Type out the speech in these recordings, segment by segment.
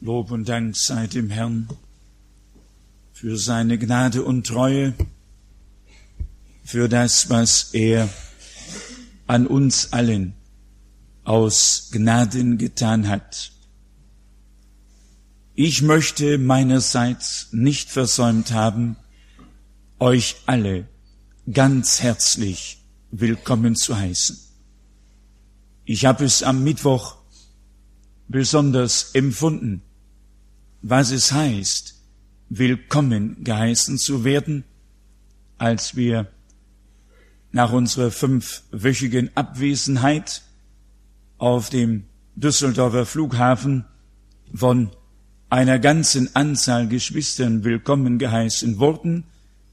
Lob und Dank sei dem Herrn für seine Gnade und Treue, für das, was er an uns allen aus Gnaden getan hat. Ich möchte meinerseits nicht versäumt haben, euch alle ganz herzlich willkommen zu heißen. Ich habe es am Mittwoch besonders empfunden, was es heißt, willkommen geheißen zu werden, als wir nach unserer 5-wöchigen Abwesenheit auf dem Düsseldorfer Flughafen von einer ganzen Anzahl Geschwistern willkommen geheißen wurden.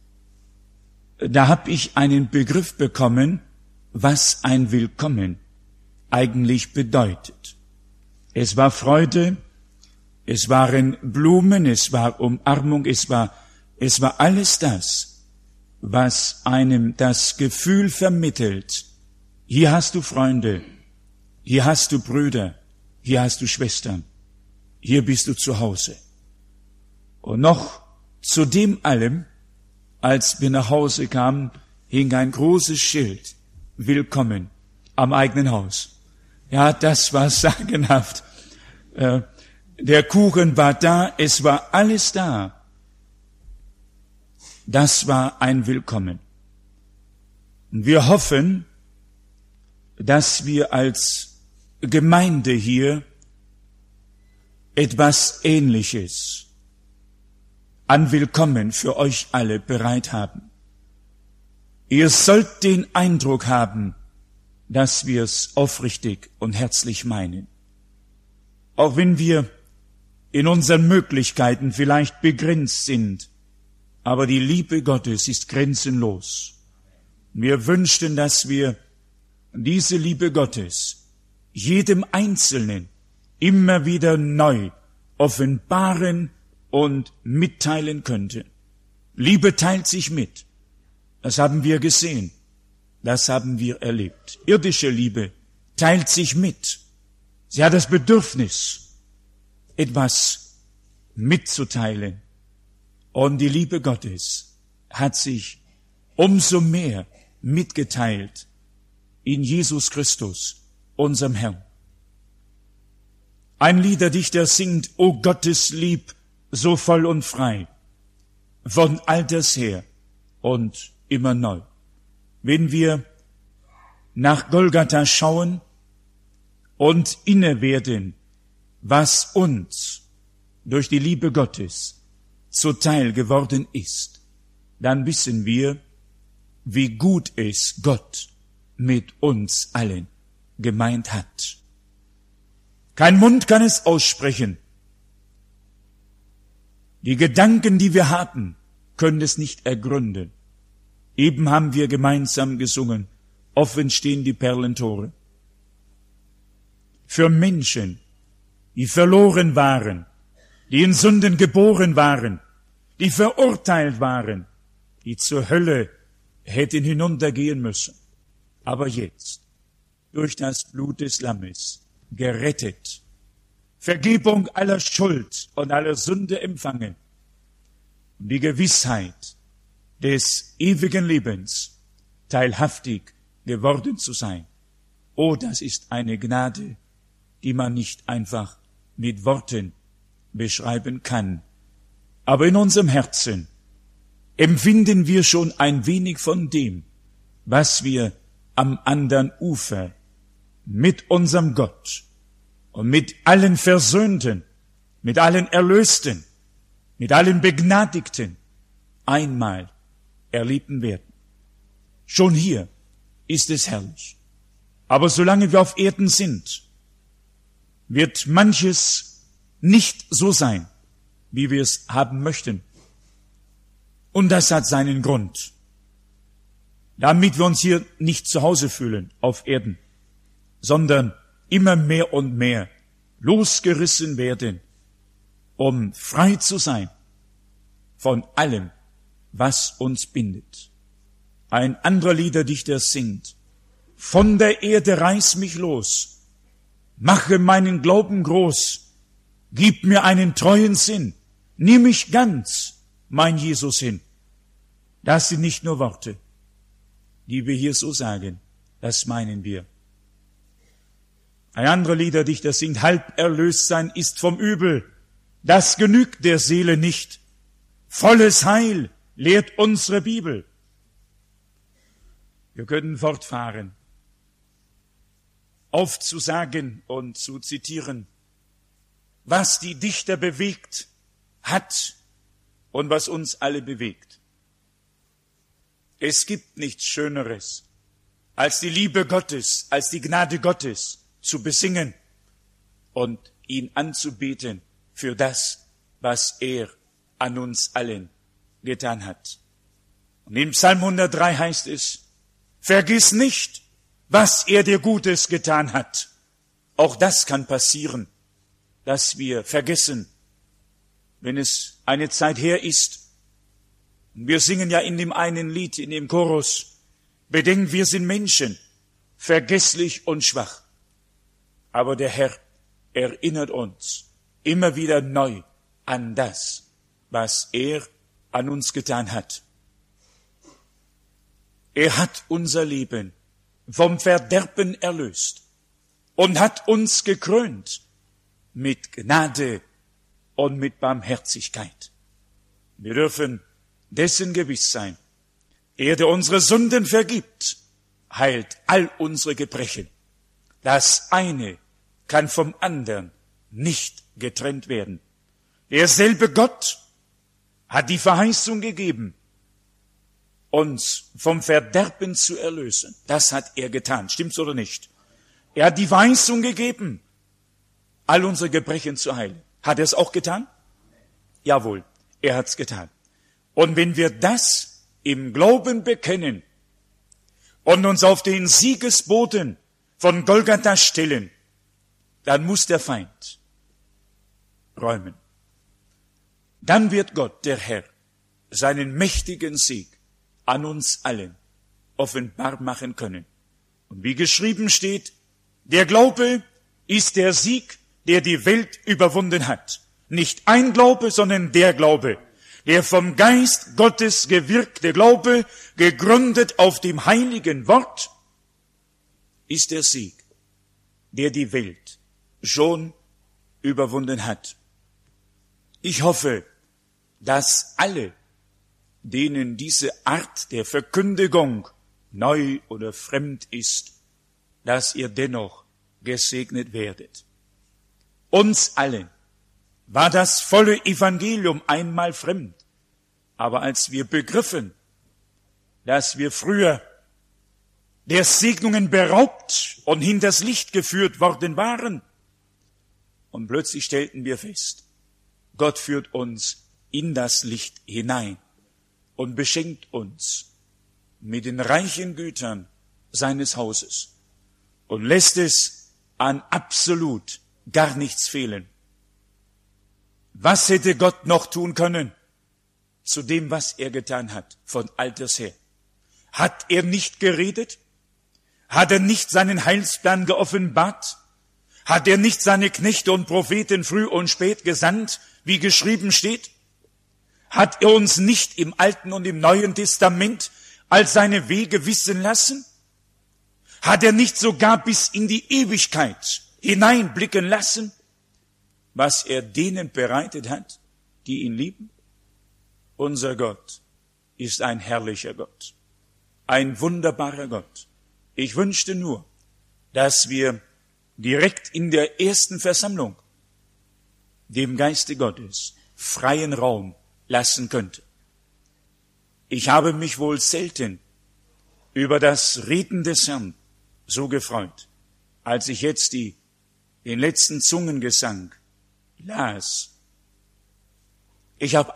Da habe ich einen Begriff bekommen, was ein Willkommen eigentlich bedeutet. Es war Freude, es waren Blumen, es war Umarmung, es war alles das, was einem das Gefühl vermittelt, hier hast du Freunde, hier hast du Brüder, hier hast du Schwestern, hier bist du zu Hause. Und noch zu dem allem, als wir nach Hause kamen, hing ein großes Schild, willkommen am eigenen Haus. Ja, das war sagenhaft. Der Kuchen war da, es war alles da. Das war ein Willkommen. Und wir hoffen, dass wir als Gemeinde hier etwas Ähnliches an Willkommen für euch alle bereit haben. Ihr sollt den Eindruck haben, dass wir es aufrichtig und herzlich meinen. Auch wenn wir in unseren Möglichkeiten vielleicht begrenzt sind, aber die Liebe Gottes ist grenzenlos. Wir wünschten, dass wir diese Liebe Gottes jedem Einzelnen immer wieder neu offenbaren und mitteilen könnten. Liebe teilt sich mit. Das haben wir gesehen. Das haben wir erlebt. Irdische Liebe teilt sich mit. Sie hat das Bedürfnis, etwas mitzuteilen. Und die Liebe Gottes hat sich umso mehr mitgeteilt in Jesus Christus, unserem Herrn. Ein Liederdichter singt, O Gottes Lieb, so voll und frei, von alters her und immer neu. Wenn wir nach Golgatha schauen und inne werden, was uns durch die Liebe Gottes zuteil geworden ist, dann wissen wir, wie gut es Gott mit uns allen gemeint hat. Kein Mund kann es aussprechen. Die Gedanken, die wir haben, können es nicht ergründen. Eben haben wir gemeinsam gesungen, offen stehen die Perlentore. Für Menschen, die verloren waren, die in Sünden geboren waren, die verurteilt waren, die zur Hölle hätten hinuntergehen müssen, aber jetzt durch das Blut des Lammes gerettet, Vergebung aller Schuld und aller Sünde empfangen und die Gewissheit des ewigen Lebens teilhaftig geworden zu sein. Oh, das ist eine Gnade, die man nicht einfach mit Worten beschreiben kann. Aber in unserem Herzen empfinden wir schon ein wenig von dem, was wir am anderen Ufer mit unserem Gott und mit allen Versöhnten, mit allen Erlösten, mit allen Begnadigten einmal erleben werden. Schon hier ist es herrlich. Aber solange wir auf Erden sind, wird manches nicht so sein, wie wir es haben möchten. Und das hat seinen Grund. Damit wir uns hier nicht zu Hause fühlen auf Erden, sondern immer mehr und mehr losgerissen werden, um frei zu sein von allem, was uns bindet. Ein anderer Liederdichter singt, von der Erde reiß mich los, mache meinen Glauben groß, Gib mir einen treuen Sinn. Nimm mich ganz, mein Jesus, hin. Das sind nicht nur Worte, die wir hier so sagen. Das meinen wir. Ein anderer Liederdichter singt, halb erlöst sein ist vom Übel. Das genügt der Seele nicht. Volles Heil lehrt unsere Bibel. Wir können fortfahren, aufzusagen und zu zitieren, was die Dichter bewegt hat und was uns alle bewegt. Es gibt nichts Schöneres, als die Liebe Gottes, als die Gnade Gottes zu besingen und ihn anzubeten für das, was er an uns allen getan hat. Und im Psalm 103 heißt es, vergiss nicht, was er dir Gutes getan hat. Auch das kann passieren, dass wir vergessen, wenn es eine Zeit her ist. Wir singen ja in dem einen Lied, in dem Chorus, bedenkt, wir sind Menschen, vergesslich und schwach. Aber der Herr erinnert uns immer wieder neu an das, was er an uns getan hat. Er hat unser Leben vom Verderben erlöst und hat uns gekrönt mit Gnade und mit Barmherzigkeit. Wir dürfen dessen gewiss sein. Er, der unsere Sünden vergibt, heilt all unsere Gebrechen. Das eine kann vom anderen nicht getrennt werden. Derselbe Gott hat die Verheißung gegeben, uns vom Verderben zu erlösen. Das hat er getan. Stimmt's oder nicht? Er hat die Verheißung gegeben, all unsere Gebrechen zu heilen. Hat er es auch getan? Jawohl, er hat's getan. Und wenn wir das im Glauben bekennen und uns auf den Siegesboden von Golgatha stellen, dann muss der Feind räumen. Dann wird Gott, der Herr, seinen mächtigen Sieg an uns allen offenbar machen können. Und wie geschrieben steht, der Glaube ist der Sieg, der die Welt überwunden hat. Nicht ein Glaube, sondern der Glaube, der vom Geist Gottes gewirkte Glaube, gegründet auf dem heiligen Wort, ist der Sieg, der die Welt schon überwunden hat. Ich hoffe, dass alle, denen diese Art der Verkündigung neu oder fremd ist, dass ihr dennoch gesegnet werdet. Uns allen war das volle Evangelium einmal fremd, aber als wir begriffen, dass wir früher der Segnungen beraubt und hinters Licht geführt worden waren, und plötzlich stellten wir fest, Gott führt uns in das Licht hinein und beschenkt uns mit den reichen Gütern seines Hauses und lässt es an absolut gar nichts fehlen. Was hätte Gott noch tun können zu dem, was er getan hat, von alters her? Hat er nicht geredet? Hat er nicht seinen Heilsplan geoffenbart? Hat er nicht seine Knechte und Propheten früh und spät gesandt, wie geschrieben steht? Hat er uns nicht im Alten und im Neuen Testament all seine Wege wissen lassen? Hat er nicht sogar bis in die Ewigkeit hineinblicken lassen, was er denen bereitet hat, die ihn lieben? Unser Gott ist ein herrlicher Gott, ein wunderbarer Gott. Ich wünschte nur, dass wir direkt in der ersten Versammlung dem Geiste Gottes freien Raum lassen könnten. Ich habe mich wohl selten über das Reden des Herrn so gefreut, als ich jetzt den letzten Zungengesang las. Ich habe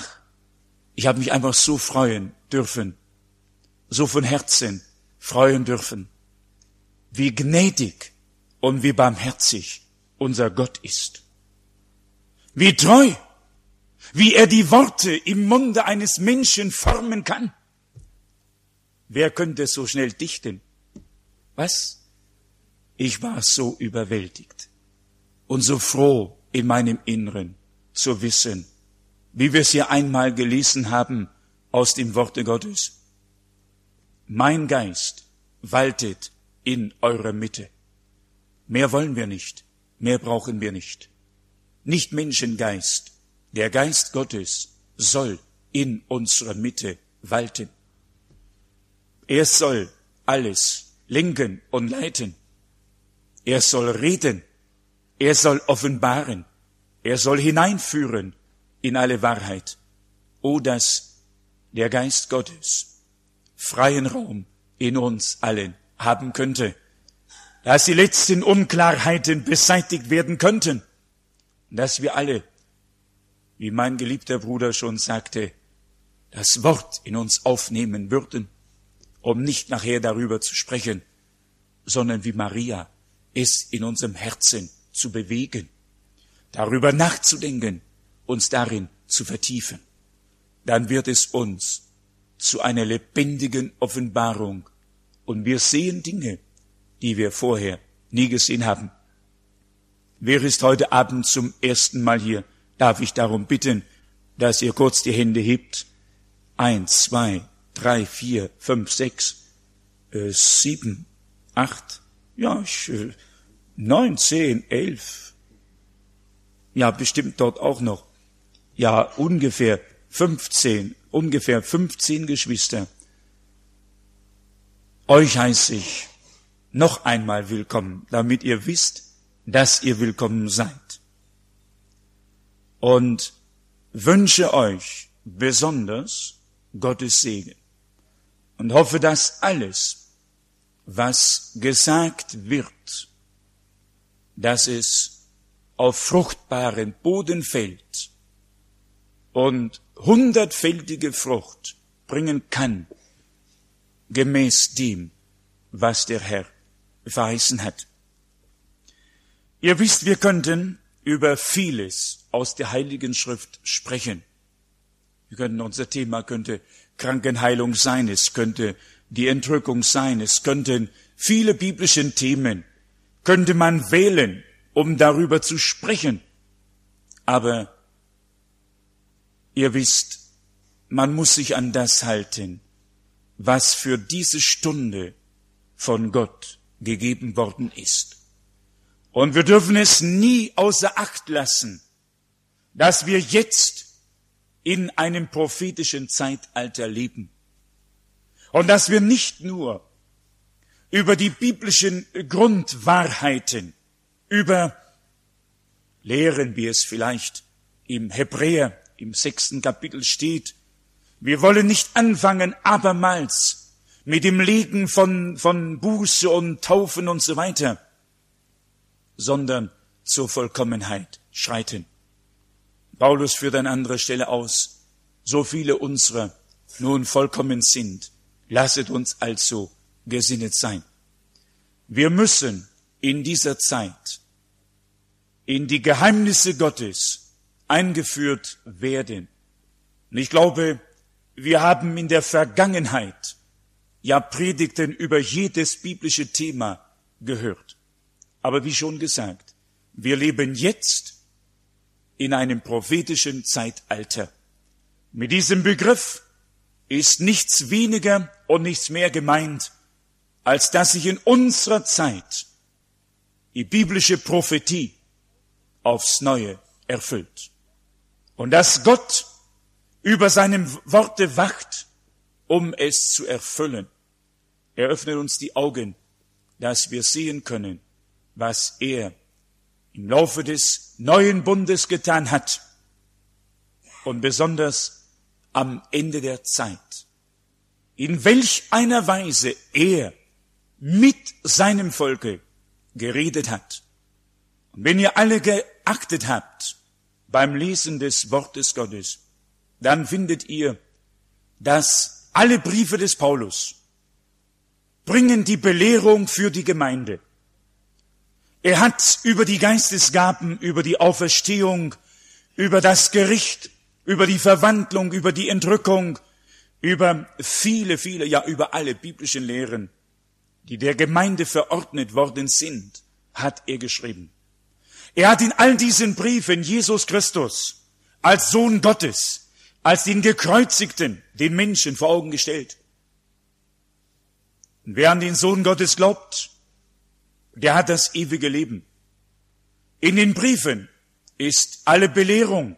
mich einfach so freuen dürfen, so von Herzen freuen dürfen, wie gnädig und wie barmherzig unser Gott ist. Wie treu, wie er die Worte im Munde eines Menschen formen kann. Wer könnte so schnell dichten? Was? Ich war so überwältigt und so froh in meinem Inneren zu wissen, wie wir es hier einmal gelesen haben aus dem Worte Gottes. Mein Geist waltet in eurer Mitte. Mehr wollen wir nicht, mehr brauchen wir nicht. Nicht Menschengeist, der Geist Gottes soll in unserer Mitte walten. Er soll alles lenken und leiten. Er soll reden, er soll offenbaren, er soll hineinführen in alle Wahrheit. O, dass der Geist Gottes freien Raum in uns allen haben könnte, dass die letzten Unklarheiten beseitigt werden könnten, dass wir alle, wie mein geliebter Bruder schon sagte, das Wort in uns aufnehmen würden, um nicht nachher darüber zu sprechen, sondern wie Maria es in unserem Herzen zu bewegen, darüber nachzudenken, uns darin zu vertiefen. Dann wird es uns zu einer lebendigen Offenbarung und wir sehen Dinge, die wir vorher nie gesehen haben. Wer ist heute Abend zum ersten Mal hier? Darf ich darum bitten, dass ihr kurz die Hände hebt? 1, 2, 3, 4, 5, 6, 7, 8, 9, 10, 11. Ja, bestimmt dort auch noch. Ja, ungefähr 15 Geschwister. Euch heiße ich noch einmal willkommen, damit ihr wisst, dass ihr willkommen seid. Und wünsche euch besonders Gottes Segen und hoffe, dass alles, was gesagt wird, dass es auf fruchtbaren Boden fällt und 100-fältige Frucht bringen kann, gemäß dem, was der Herr verheißen hat. Ihr wisst, wir könnten über vieles aus der Heiligen Schrift sprechen. Unser Thema könnte Krankenheilung sein, es könnte die Entrückung sein, es könnten viele biblische Themen, könnte man wählen, um darüber zu sprechen. Aber ihr wisst, man muss sich an das halten, was für diese Stunde von Gott gegeben worden ist. Und wir dürfen es nie außer Acht lassen, dass wir jetzt in einem prophetischen Zeitalter leben. Und dass wir nicht nur über die biblischen Grundwahrheiten, über Lehren, wie es vielleicht im Hebräer im 6. Kapitel steht, wir wollen nicht anfangen, abermals mit dem Legen von Buße und Taufen und so weiter, sondern zur Vollkommenheit schreiten. Paulus führt an anderer Stelle aus, so viele unserer nun vollkommen sind, lasset uns also gesinnet sein. Wir müssen in dieser Zeit in die Geheimnisse Gottes eingeführt werden. Und ich glaube, wir haben in der Vergangenheit ja Predigten über jedes biblische Thema gehört. Aber wie schon gesagt, wir leben jetzt in einem prophetischen Zeitalter. Mit diesem Begriff ist nichts weniger und nichts mehr gemeint, als dass sich in unserer Zeit die biblische Prophetie aufs Neue erfüllt. Und dass Gott über seine Worte wacht, um es zu erfüllen. Er öffnet uns die Augen, dass wir sehen können, was er im Laufe des neuen Bundes getan hat und besonders am Ende der Zeit, in welch einer Weise er mit seinem Volke geredet hat. Und wenn ihr alle geachtet habt beim Lesen des Wortes Gottes, dann findet ihr, dass alle Briefe des Paulus bringen die Belehrung für die Gemeinde. Er hat über die Geistesgaben, über die Auferstehung, über das Gericht, über die Verwandlung, über die Entrückung, über viele, über alle biblischen Lehren, die der Gemeinde verordnet worden sind, hat er geschrieben. Er hat in all diesen Briefen Jesus Christus als Sohn Gottes, als den Gekreuzigten, den Menschen vor Augen gestellt. Und wer an den Sohn Gottes glaubt, der hat das ewige Leben. In den Briefen ist alle Belehrung,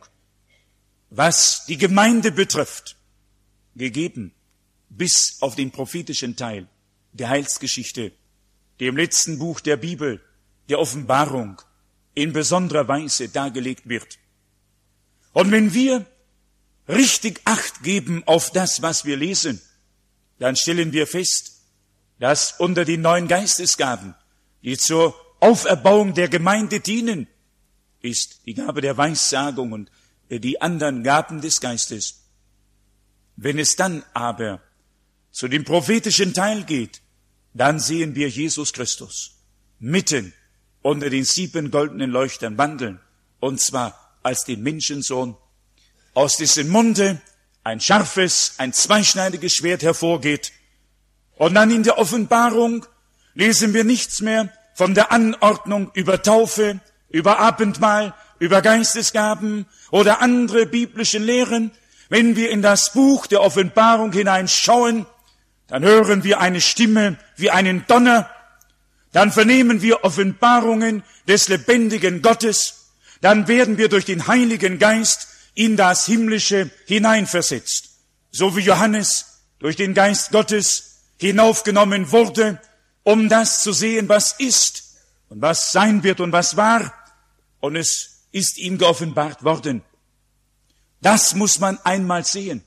was die Gemeinde betrifft, gegeben, bis auf den prophetischen Teil der Heilsgeschichte, der im letzten Buch der Bibel, der Offenbarung, in besonderer Weise dargelegt wird. Und wenn wir richtig Acht geben auf das, was wir lesen, dann stellen wir fest, dass unter den neuen Geistesgaben, die zur Auferbauung der Gemeinde dienen, ist die Gabe der Weissagung und die anderen Gaben des Geistes. Wenn es dann aber zu dem prophetischen Teil geht, dann sehen wir Jesus Christus mitten unter den 7 goldenen Leuchtern wandeln, und zwar als den Menschensohn, aus dessen Munde ein scharfes, ein zweischneidiges Schwert hervorgeht. Und dann in der Offenbarung lesen wir nichts mehr von der Anordnung über Taufe, über Abendmahl, über Geistesgaben oder andere biblische Lehren. Wenn wir in das Buch der Offenbarung hineinschauen, dann hören wir eine Stimme wie einen Donner, dann vernehmen wir Offenbarungen des lebendigen Gottes, dann werden wir durch den Heiligen Geist in das Himmlische hineinversetzt, so wie Johannes durch den Geist Gottes hinaufgenommen wurde, um das zu sehen, was ist und was sein wird und was war, und es ist ihm geoffenbart worden. Das muss man einmal sehen,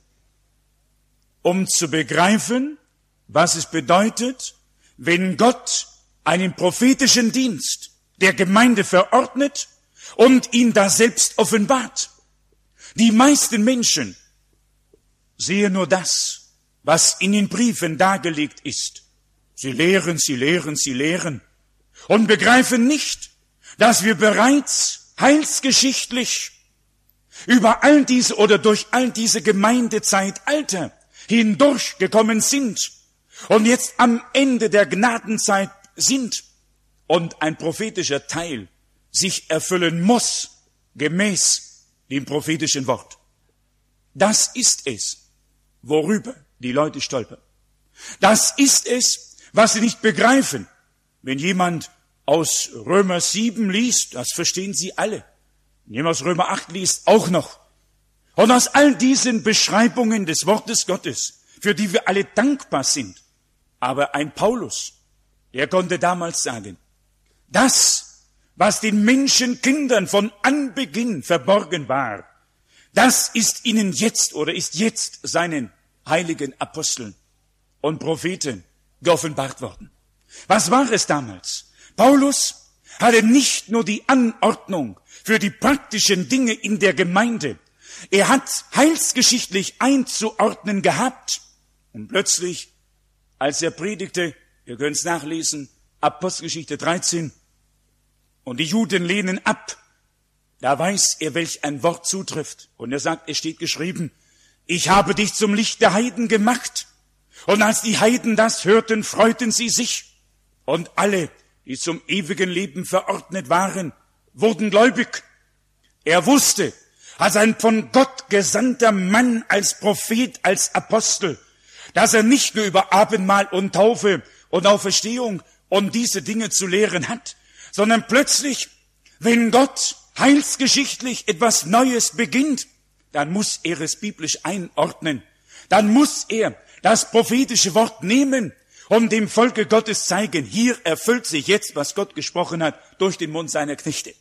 um zu begreifen, was es bedeutet, wenn Gott einen prophetischen Dienst der Gemeinde verordnet und ihn da selbst offenbart. Die meisten Menschen sehen nur das, was in den Briefen dargelegt ist. Sie lehren, sie lehren, sie lehren und begreifen nicht, dass wir bereits heilsgeschichtlich über all diese oder durch all diese Gemeindezeitalter hindurchgekommen sind und jetzt am Ende der Gnadenzeit sind und ein prophetischer Teil sich erfüllen muss, gemäß dem prophetischen Wort. Das ist es, worüber die Leute stolpern. Das ist es, was sie nicht begreifen. Wenn jemand aus Römer 7 liest, das verstehen sie alle. Wenn jemand aus Römer 8 liest, auch noch. Und aus all diesen Beschreibungen des Wortes Gottes, für die wir alle dankbar sind. Aber ein Paulus, der konnte damals sagen, das, was den Menschenkindern von Anbeginn verborgen war, das ist ihnen jetzt oder ist jetzt seinen heiligen Aposteln und Propheten geoffenbart worden. Was war es damals? Paulus hatte nicht nur die Anordnung für die praktischen Dinge in der Gemeinde, er hat heilsgeschichtlich einzuordnen gehabt und plötzlich, als er predigte, ihr könnt es nachlesen, Apostelgeschichte 13, und die Juden lehnen ab, da weiß er, welch ein Wort zutrifft. Und er sagt, es steht geschrieben, ich habe dich zum Licht der Heiden gemacht. Und als die Heiden das hörten, freuten sie sich. Und alle, die zum ewigen Leben verordnet waren, wurden gläubig. Er wusste, als ein von Gott gesandter Mann, als Prophet, als Apostel, dass er nicht nur über Abendmahl und Taufe und Auferstehung und diese Dinge zu lehren hat, sondern plötzlich, wenn Gott heilsgeschichtlich etwas Neues beginnt, dann muss er es biblisch einordnen. Dann muss er das prophetische Wort nehmen und dem Volke Gottes zeigen, hier erfüllt sich jetzt, was Gott gesprochen hat, durch den Mund seiner Knechte.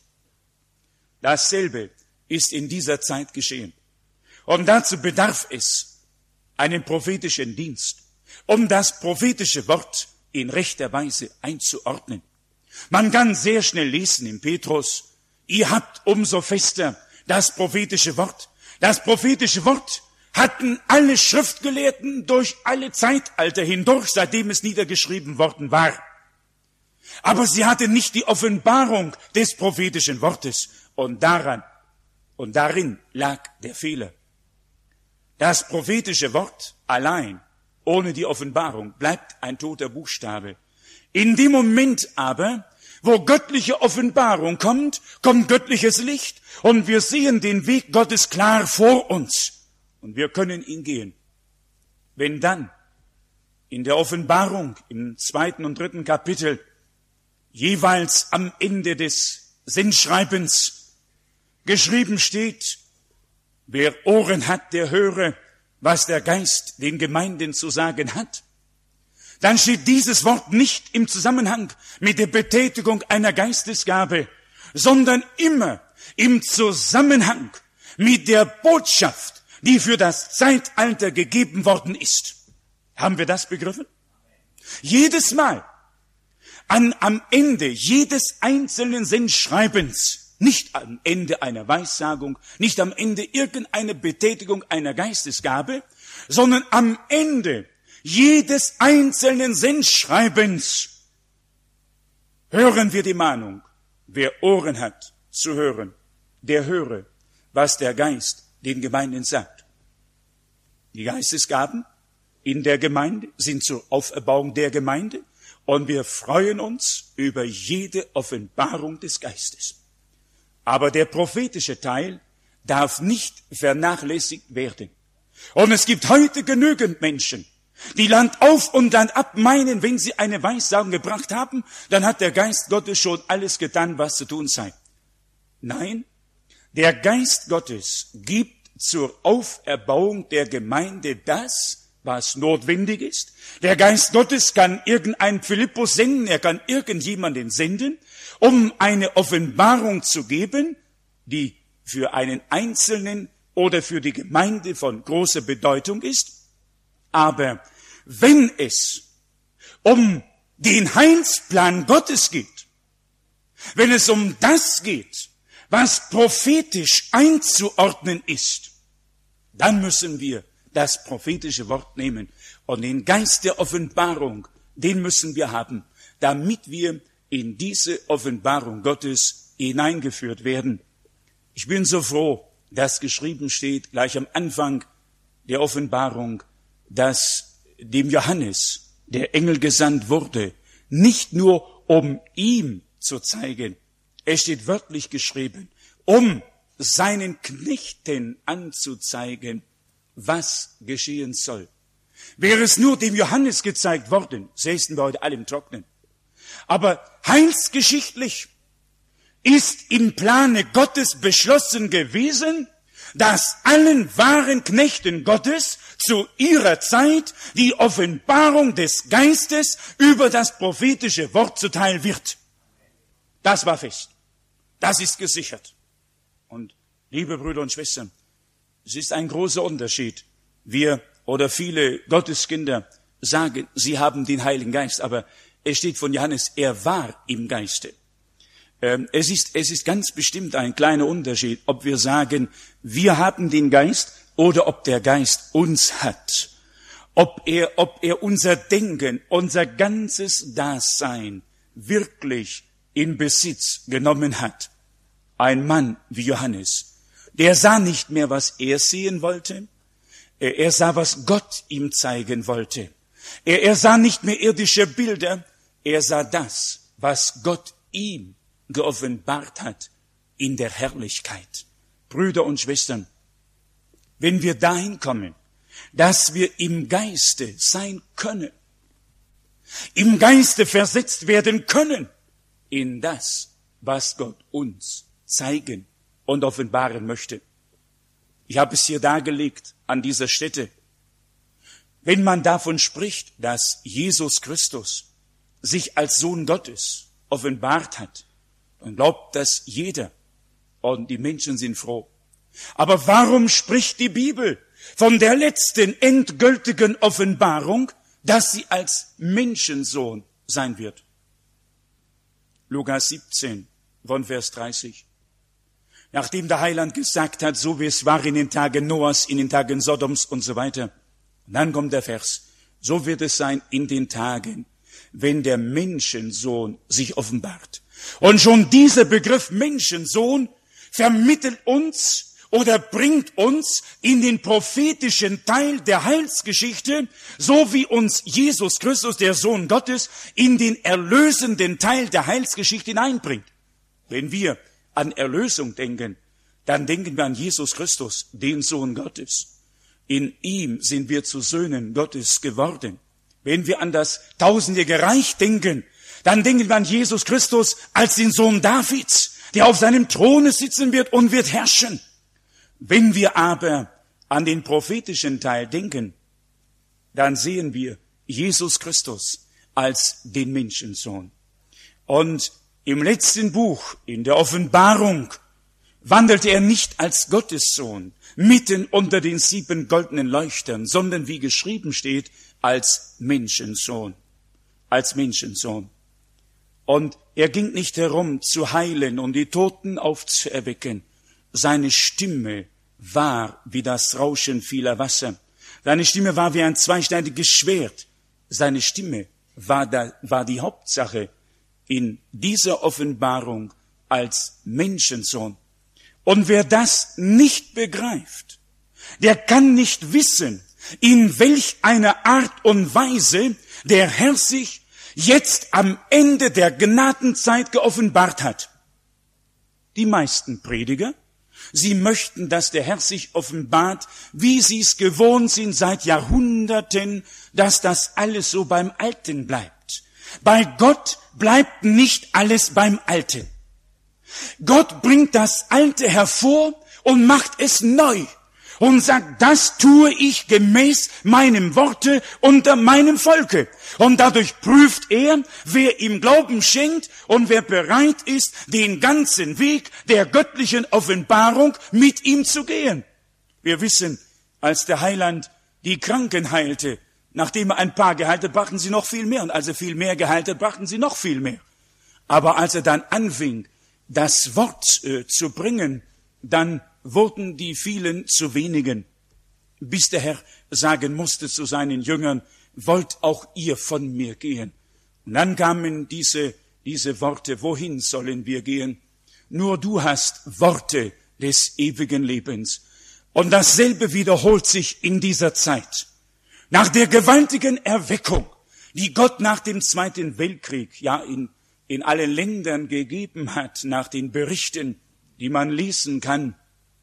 Dasselbe ist in dieser Zeit geschehen. Und dazu bedarf es einen prophetischen Dienst, um das prophetische Wort in rechter Weise einzuordnen. Man kann sehr schnell lesen im Petrus, ihr habt umso fester das prophetische Wort. Das prophetische Wort hatten alle Schriftgelehrten durch alle Zeitalter hindurch, seitdem es niedergeschrieben worden war. Aber sie hatten nicht die Offenbarung des prophetischen Wortes. Und darin lag der Fehler. Das prophetische Wort allein, ohne die Offenbarung, bleibt ein toter Buchstabe. In dem Moment aber, Wo göttliche Offenbarung kommt, kommt göttliches Licht und wir sehen den Weg Gottes klar vor uns und wir können ihn gehen. Wenn dann in der Offenbarung im 2. und 3. Kapitel jeweils am Ende des Sendschreibens geschrieben steht, wer Ohren hat, der höre, was der Geist den Gemeinden zu sagen hat, dann steht dieses Wort nicht im Zusammenhang mit der Betätigung einer Geistesgabe, sondern immer im Zusammenhang mit der Botschaft, die für das Zeitalter gegeben worden ist. Haben wir das begriffen? Jedes Mal am Ende jedes einzelnen Sendschreibens, nicht am Ende einer Weissagung, nicht am Ende irgendeiner Betätigung einer Geistesgabe, sondern am Ende jedes einzelnen Sendschreibens hören wir die Mahnung, wer Ohren hat zu hören, der höre, was der Geist den Gemeinden sagt. Die Geistesgaben in der Gemeinde sind zur Auferbauung der Gemeinde und wir freuen uns über jede Offenbarung des Geistes. Aber der prophetische Teil darf nicht vernachlässigt werden. Und es gibt heute genügend Menschen, die Land auf und Land ab meinen, wenn sie eine Weissagung gebracht haben, dann hat der Geist Gottes schon alles getan, was zu tun sei. Nein, der Geist Gottes gibt zur Auferbauung der Gemeinde das, was notwendig ist. Der Geist Gottes kann irgendeinen Philippus senden, er kann irgendjemanden senden, um eine Offenbarung zu geben, die für einen Einzelnen oder für die Gemeinde von großer Bedeutung ist. Aber wenn es um den Heilsplan Gottes geht, wenn es um das geht, was prophetisch einzuordnen ist, dann müssen wir das prophetische Wort nehmen und den Geist der Offenbarung, den müssen wir haben, damit wir in diese Offenbarung Gottes hineingeführt werden. Ich bin so froh, dass geschrieben steht, gleich am Anfang der Offenbarung, dass dem Johannes der Engel gesandt wurde, nicht nur um ihm zu zeigen, es steht wörtlich geschrieben, um seinen Knechten anzuzeigen, was geschehen soll. Wäre es nur dem Johannes gezeigt worden, säßen wir heute alle im Trocknen. Aber heilsgeschichtlich ist im Plane Gottes beschlossen gewesen, dass allen wahren Knechten Gottes zu ihrer Zeit die Offenbarung des Geistes über das prophetische Wort zuteil wird. Das war fest. Das ist gesichert. Und liebe Brüder und Schwestern, es ist ein großer Unterschied. Wir oder viele Gotteskinder sagen, sie haben den Heiligen Geist, aber es steht von Johannes, er war im Geiste. Es ist ganz bestimmt ein kleiner Unterschied, ob wir sagen, wir haben den Geist oder ob der Geist uns hat. Ob er unser Denken, unser ganzes Dasein wirklich in Besitz genommen hat. Ein Mann wie Johannes, der sah nicht mehr, was er sehen wollte. Er sah, was Gott ihm zeigen wollte. Er sah nicht mehr irdische Bilder. Er sah das, was Gott ihm geoffenbart hat in der Herrlichkeit. Brüder und Schwestern, wenn wir dahin kommen, dass wir im Geiste sein können, im Geiste versetzt werden können in das, was Gott uns zeigen und offenbaren möchte. Ich habe es hier dargelegt an dieser Stätte. Wenn man davon spricht, dass Jesus Christus sich als Sohn Gottes offenbart hat, dann glaubt das jeder und die Menschen sind froh. Aber warum spricht die Bibel von der letzten endgültigen Offenbarung, dass sie als Menschensohn sein wird? Lukas 17, von Vers 30. Nachdem der Heiland gesagt hat, so wie es war in den Tagen Noahs, in den Tagen Sodoms und so weiter. Und dann kommt der Vers, so wird es sein in den Tagen, wenn der Menschensohn sich offenbart. Und schon dieser Begriff Menschensohn vermittelt uns oder bringt uns in den prophetischen Teil der Heilsgeschichte, so wie uns Jesus Christus, der Sohn Gottes, in den erlösenden Teil der Heilsgeschichte hineinbringt. Wenn wir an Erlösung denken, dann denken wir an Jesus Christus, den Sohn Gottes. In ihm sind wir zu Söhnen Gottes geworden. Wenn wir an das tausendjährige Reich denken, dann denken wir an Jesus Christus als den Sohn Davids, der auf seinem Throne sitzen wird und wird herrschen. Wenn wir aber an den prophetischen Teil denken, dann sehen wir Jesus Christus als den Menschensohn. Und im letzten Buch, in der Offenbarung, wandelte er nicht als Gottessohn mitten unter den 7 goldenen Leuchtern, sondern wie geschrieben steht, als Menschensohn. Als Menschensohn. Und er ging nicht herum zu heilen und die Toten aufzuerwecken. Seine Stimme war wie das Rauschen vieler Wasser. Seine Stimme war wie ein zweischneidiges Schwert. Seine Stimme war die Hauptsache in dieser Offenbarung als Menschensohn. Und wer das nicht begreift, der kann nicht wissen, in welch einer Art und Weise der Herr sich jetzt am Ende der Gnadenzeit geoffenbart hat. Die meisten Prediger, sie möchten, dass der Herr sich offenbart, wie sie es gewohnt sind seit Jahrhunderten, dass das alles so beim Alten bleibt. Bei Gott bleibt nicht alles beim Alten. Gott bringt das Alte hervor und macht es neu und sagt, das tue ich gemäß meinem Worte unter meinem Volke. Und dadurch prüft er, wer ihm Glauben schenkt und wer bereit ist, den ganzen Weg der göttlichen Offenbarung mit ihm zu gehen. Wir wissen, als der Heiland die Kranken heilte, nachdem er ein paar geheilt hat, brachten sie noch viel mehr. Und als er viel mehr geheilt hat, brachten sie noch viel mehr. Aber als er dann anfing, das Wort zu bringen, dann wurden die vielen zu wenigen, bis der Herr sagen musste zu seinen Jüngern, wollt auch ihr von mir gehen. Und dann kamen diese Worte, wohin sollen wir gehen? Nur du hast Worte des ewigen Lebens. Und dasselbe wiederholt sich in dieser Zeit. Nach der gewaltigen Erweckung, die Gott nach dem Zweiten Weltkrieg, ja in allen Ländern gegeben hat, nach den Berichten, die man lesen kann,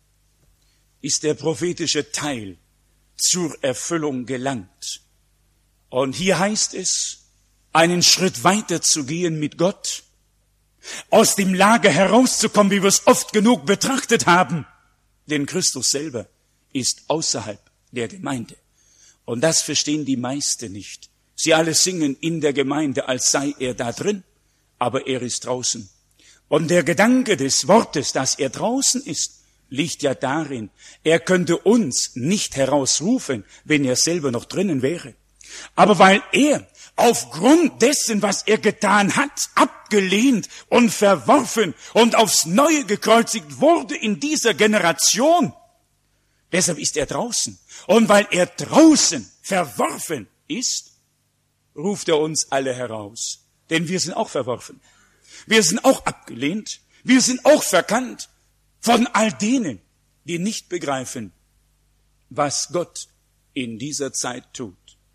ist der prophetische Teil zur Erfüllung gelangt. Und hier heißt es, einen Schritt weiter zu gehen mit Gott, aus dem Lager herauszukommen, wie wir es oft genug betrachtet haben. Denn Christus selber ist außerhalb der Gemeinde. Und das verstehen die meisten nicht. Sie alle singen in der Gemeinde, als sei er da drin, aber er ist draußen. Und der Gedanke des Wortes, dass er draußen ist, liegt ja darin, er könnte uns nicht herausrufen, wenn er selber noch drinnen wäre. Aber weil er aufgrund dessen, was er getan hat, abgelehnt und verworfen und aufs Neue gekreuzigt wurde in dieser Generation, deshalb ist er draußen. Und weil er draußen verworfen ist, ruft er uns alle heraus. Denn wir sind auch verworfen. Wir sind auch abgelehnt. Wir sind auch verkannt von all denen, die nicht begreifen, was Gott in dieser Zeit tut.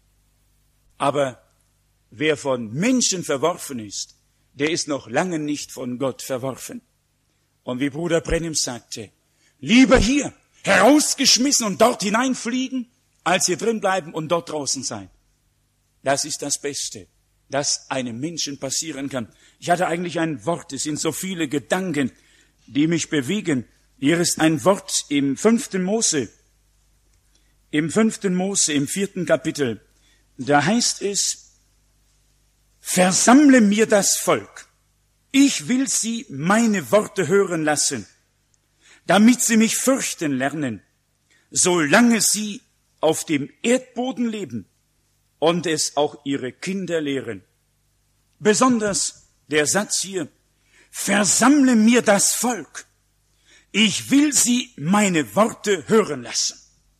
Aber wer von Menschen verworfen ist, der ist noch lange nicht von Gott verworfen. Und wie Bruder Brennim sagte, lieber hier herausgeschmissen und dort hineinfliegen, als hier drin bleiben und dort draußen sein. Das ist das Beste, das einem Menschen passieren kann. Ich hatte eigentlich ein Wort, es sind so viele Gedanken, die mich bewegen. Hier ist ein Wort im 5. Mose, im 4. Kapitel. Da heißt es, versammle mir das Volk. Ich will sie meine Worte hören lassen, damit sie mich fürchten lernen, solange sie auf dem Erdboden leben und es auch ihre Kinder lehren. Besonders der Satz hier, versammle mir das Volk. Ich will sie meine Worte hören lassen.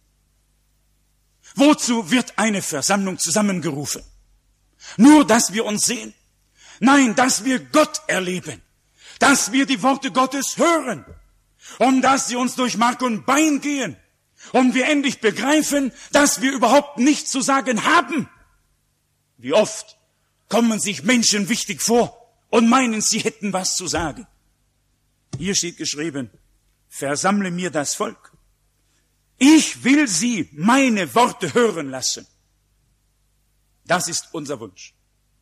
Wozu wird eine Versammlung zusammengerufen? Nur, dass wir uns sehen? Nein, dass wir Gott erleben, dass wir die Worte Gottes hören. und dass sie uns durch Mark und Bein gehen und wir endlich begreifen, dass wir überhaupt nichts zu sagen haben. Wie oft kommen sich Menschen wichtig vor und meinen, sie hätten was zu sagen. Hier steht geschrieben, versammle mir das Volk. Ich will sie meine Worte hören lassen. Das ist unser Wunsch.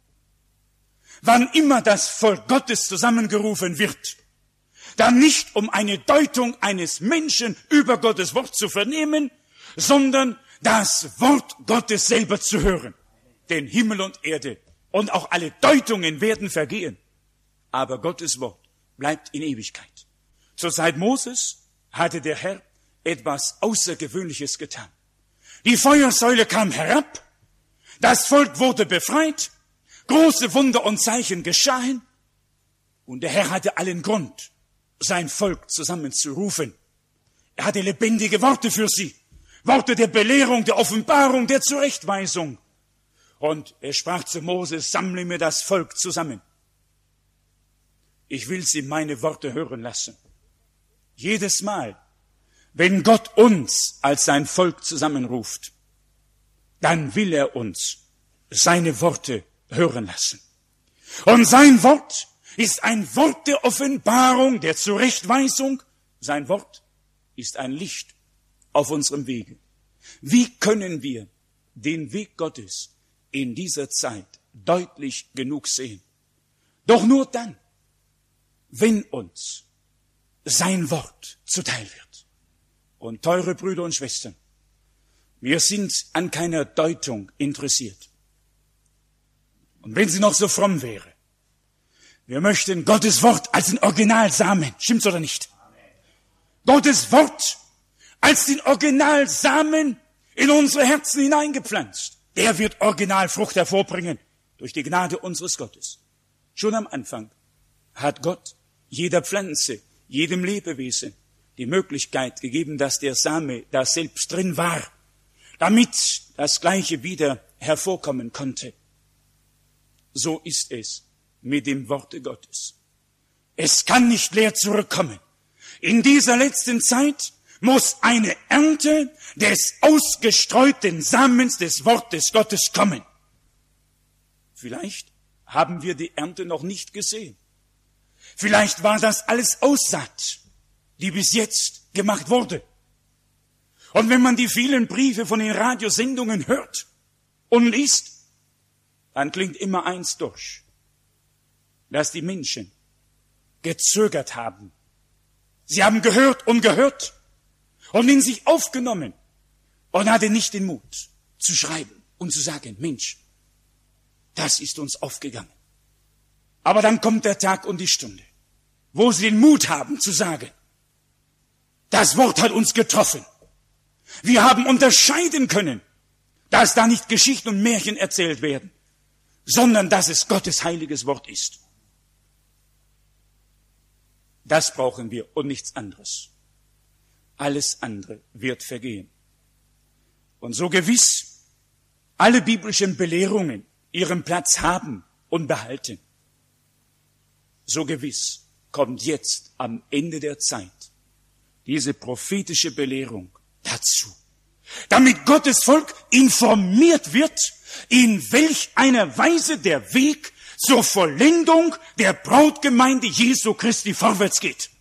Wann immer das Volk Gottes zusammengerufen wird, dann nicht um eine Deutung eines Menschen über Gottes Wort zu vernehmen, sondern das Wort Gottes selber zu hören. Denn Himmel und Erde und auch alle Deutungen werden vergehen, aber Gottes Wort bleibt in Ewigkeit. Zur Zeit Moses hatte der Herr etwas Außergewöhnliches getan. Die Feuersäule kam herab, das Volk wurde befreit, große Wunder und Zeichen geschahen und der Herr hatte allen Grund, sein Volk zusammenzurufen. Er hatte lebendige Worte für sie, Worte der Belehrung, der Offenbarung, der Zurechtweisung. Und er sprach zu Moses, sammle mir das Volk zusammen. Ich will sie meine Worte hören lassen. Jedes Mal, wenn Gott uns als sein Volk zusammenruft, dann will er uns seine Worte hören lassen. Und sein Wort ist ein Wort der Offenbarung, der Zurechtweisung. Sein Wort ist ein Licht auf unserem Wege. Wie können wir den Weg Gottes in dieser Zeit deutlich genug sehen? Doch nur dann, wenn uns sein Wort zuteil wird. Und teure Brüder und Schwestern, wir sind an keiner Deutung interessiert. Und wenn sie noch so fromm wäre, wir möchten Gottes Wort als den Originalsamen, stimmt's oder nicht? Amen. Gottes Wort als den Originalsamen in unsere Herzen hineingepflanzt. Der wird Originalfrucht hervorbringen durch die Gnade unseres Gottes. Schon am Anfang hat Gott jeder Pflanze, jedem Lebewesen die Möglichkeit gegeben, dass der Same da selbst drin war, damit das Gleiche wieder hervorkommen konnte. So ist es mit dem Worte Gottes. Es kann nicht leer zurückkommen. In dieser letzten Zeit muss eine Ernte des ausgestreuten Samens des Wortes Gottes kommen. Vielleicht haben wir die Ernte noch nicht gesehen. Vielleicht war das alles Aussaat, die bis jetzt gemacht wurde. Und wenn man die vielen Briefe von den Radiosendungen hört und liest, dann klingt immer eins durch, dass die Menschen gezögert haben. Sie haben gehört und in sich aufgenommen und hatten nicht den Mut zu schreiben und zu sagen, Mensch, das ist uns aufgegangen. Aber dann kommt der Tag und die Stunde, wo sie den Mut haben zu sagen, das Wort hat uns getroffen. Wir haben unterscheiden können, dass da nicht Geschichten und Märchen erzählt werden, sondern dass es Gottes heiliges Wort ist. Das brauchen wir und nichts anderes. Alles andere wird vergehen. Und so gewiss alle biblischen Belehrungen ihren Platz haben und behalten, so gewiss kommt jetzt am Ende der Zeit diese prophetische Belehrung dazu, damit Gottes Volk informiert wird, in welch einer Weise der Weg zur Vollendung der Brautgemeinde Jesu Christi vorwärts geht.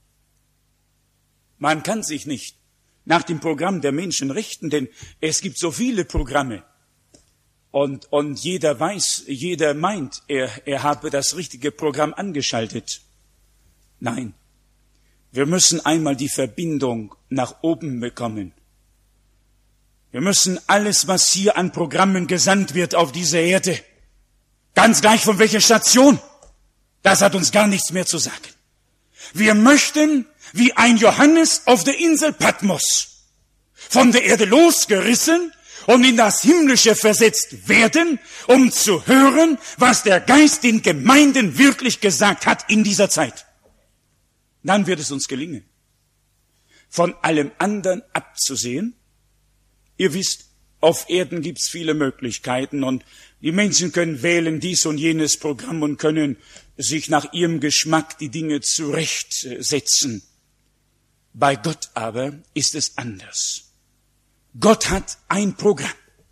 Man kann sich nicht nach dem Programm der Menschen richten, denn es gibt so viele Programme. Und jeder weiß, jeder meint, er habe das richtige Programm angeschaltet. Nein, wir müssen einmal die Verbindung nach oben bekommen. Wir müssen alles, was hier an Programmen gesandt wird auf dieser Erde, ganz gleich von welcher Station, das hat uns gar nichts mehr zu sagen. Wir möchten, wie ein Johannes auf der Insel Patmos, von der Erde losgerissen und in das Himmlische versetzt werden, um zu hören, was der Geist den Gemeinden wirklich gesagt hat in dieser Zeit. Dann wird es uns gelingen, von allem anderen abzusehen. Ihr wisst, auf Erden gibt's viele Möglichkeiten und die Menschen können wählen dies und jenes Programm und können sich nach ihrem Geschmack die Dinge zurechtsetzen. Bei Gott aber ist es anders. Gott hat ein Programm.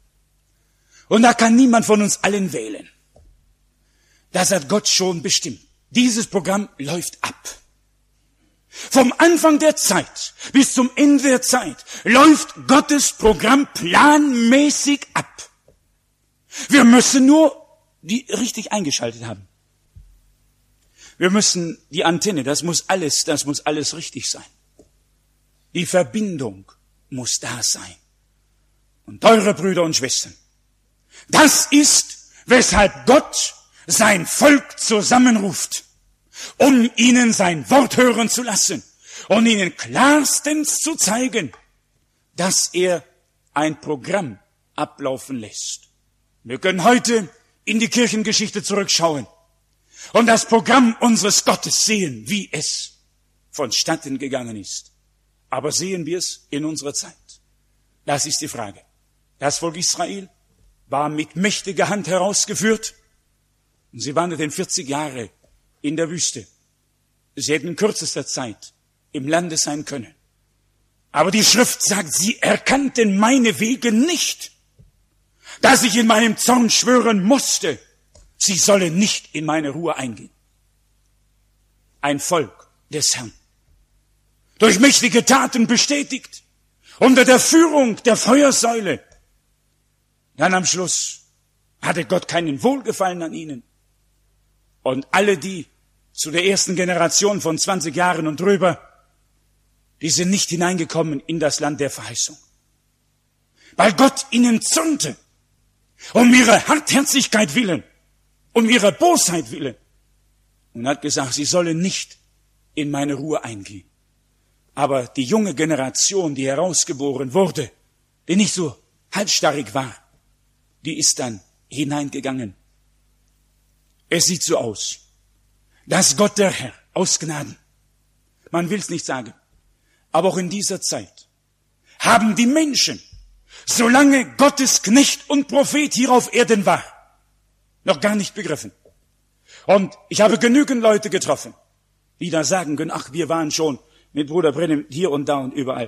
Und da kann niemand von uns allen wählen. Das hat Gott schon bestimmt. Dieses Programm läuft ab. Vom Anfang der Zeit bis zum Ende der Zeit läuft Gottes Programm planmäßig ab. Wir müssen nur die richtig eingeschaltet haben. Wir müssen die Antenne, das muss alles richtig sein. Die Verbindung muss da sein. Und teure Brüder und Schwestern, das ist, weshalb Gott sein Volk zusammenruft, um ihnen sein Wort hören zu lassen und ihnen klarstens zu zeigen, dass er ein Programm ablaufen lässt. Wir können heute in die Kirchengeschichte zurückschauen und das Programm unseres Gottes sehen, wie es vonstatten gegangen ist. Aber sehen wir es in unserer Zeit? Das ist die Frage. Das Volk Israel war mit mächtiger Hand herausgeführt und sie wanderten 40 Jahre in der Wüste. Sie hätten in kürzester Zeit im Lande sein können. Aber die Schrift sagt, sie erkannten meine Wege nicht, dass ich in meinem Zorn schwören musste, sie sollen nicht in meine Ruhe eingehen. Ein Volk des Herrn, durch mächtige Taten bestätigt, unter der Führung der Feuersäule. Dann am Schluss hatte Gott keinen Wohlgefallen an ihnen. Und alle, die zu der ersten Generation von 20 Jahren und drüber, die sind nicht hineingekommen in das Land der Verheißung. Weil Gott ihnen zürnte, um ihre Hartherzigkeit willen, um ihre Bosheit willen. Und hat gesagt, sie sollen nicht in meine Ruhe eingehen. Aber die junge Generation, die herausgeboren wurde, die nicht so halsstarrig war, die ist dann hineingegangen. Es sieht so aus, dass Gott der Herr aus Gnaden, man will es nicht sagen, aber auch in dieser Zeit haben die Menschen, solange Gottes Knecht und Prophet hier auf Erden war, noch gar nicht begriffen. Und ich habe genügend Leute getroffen, die da sagen können, ach, wir waren schon mit Bruder Brennem hier und da und überall.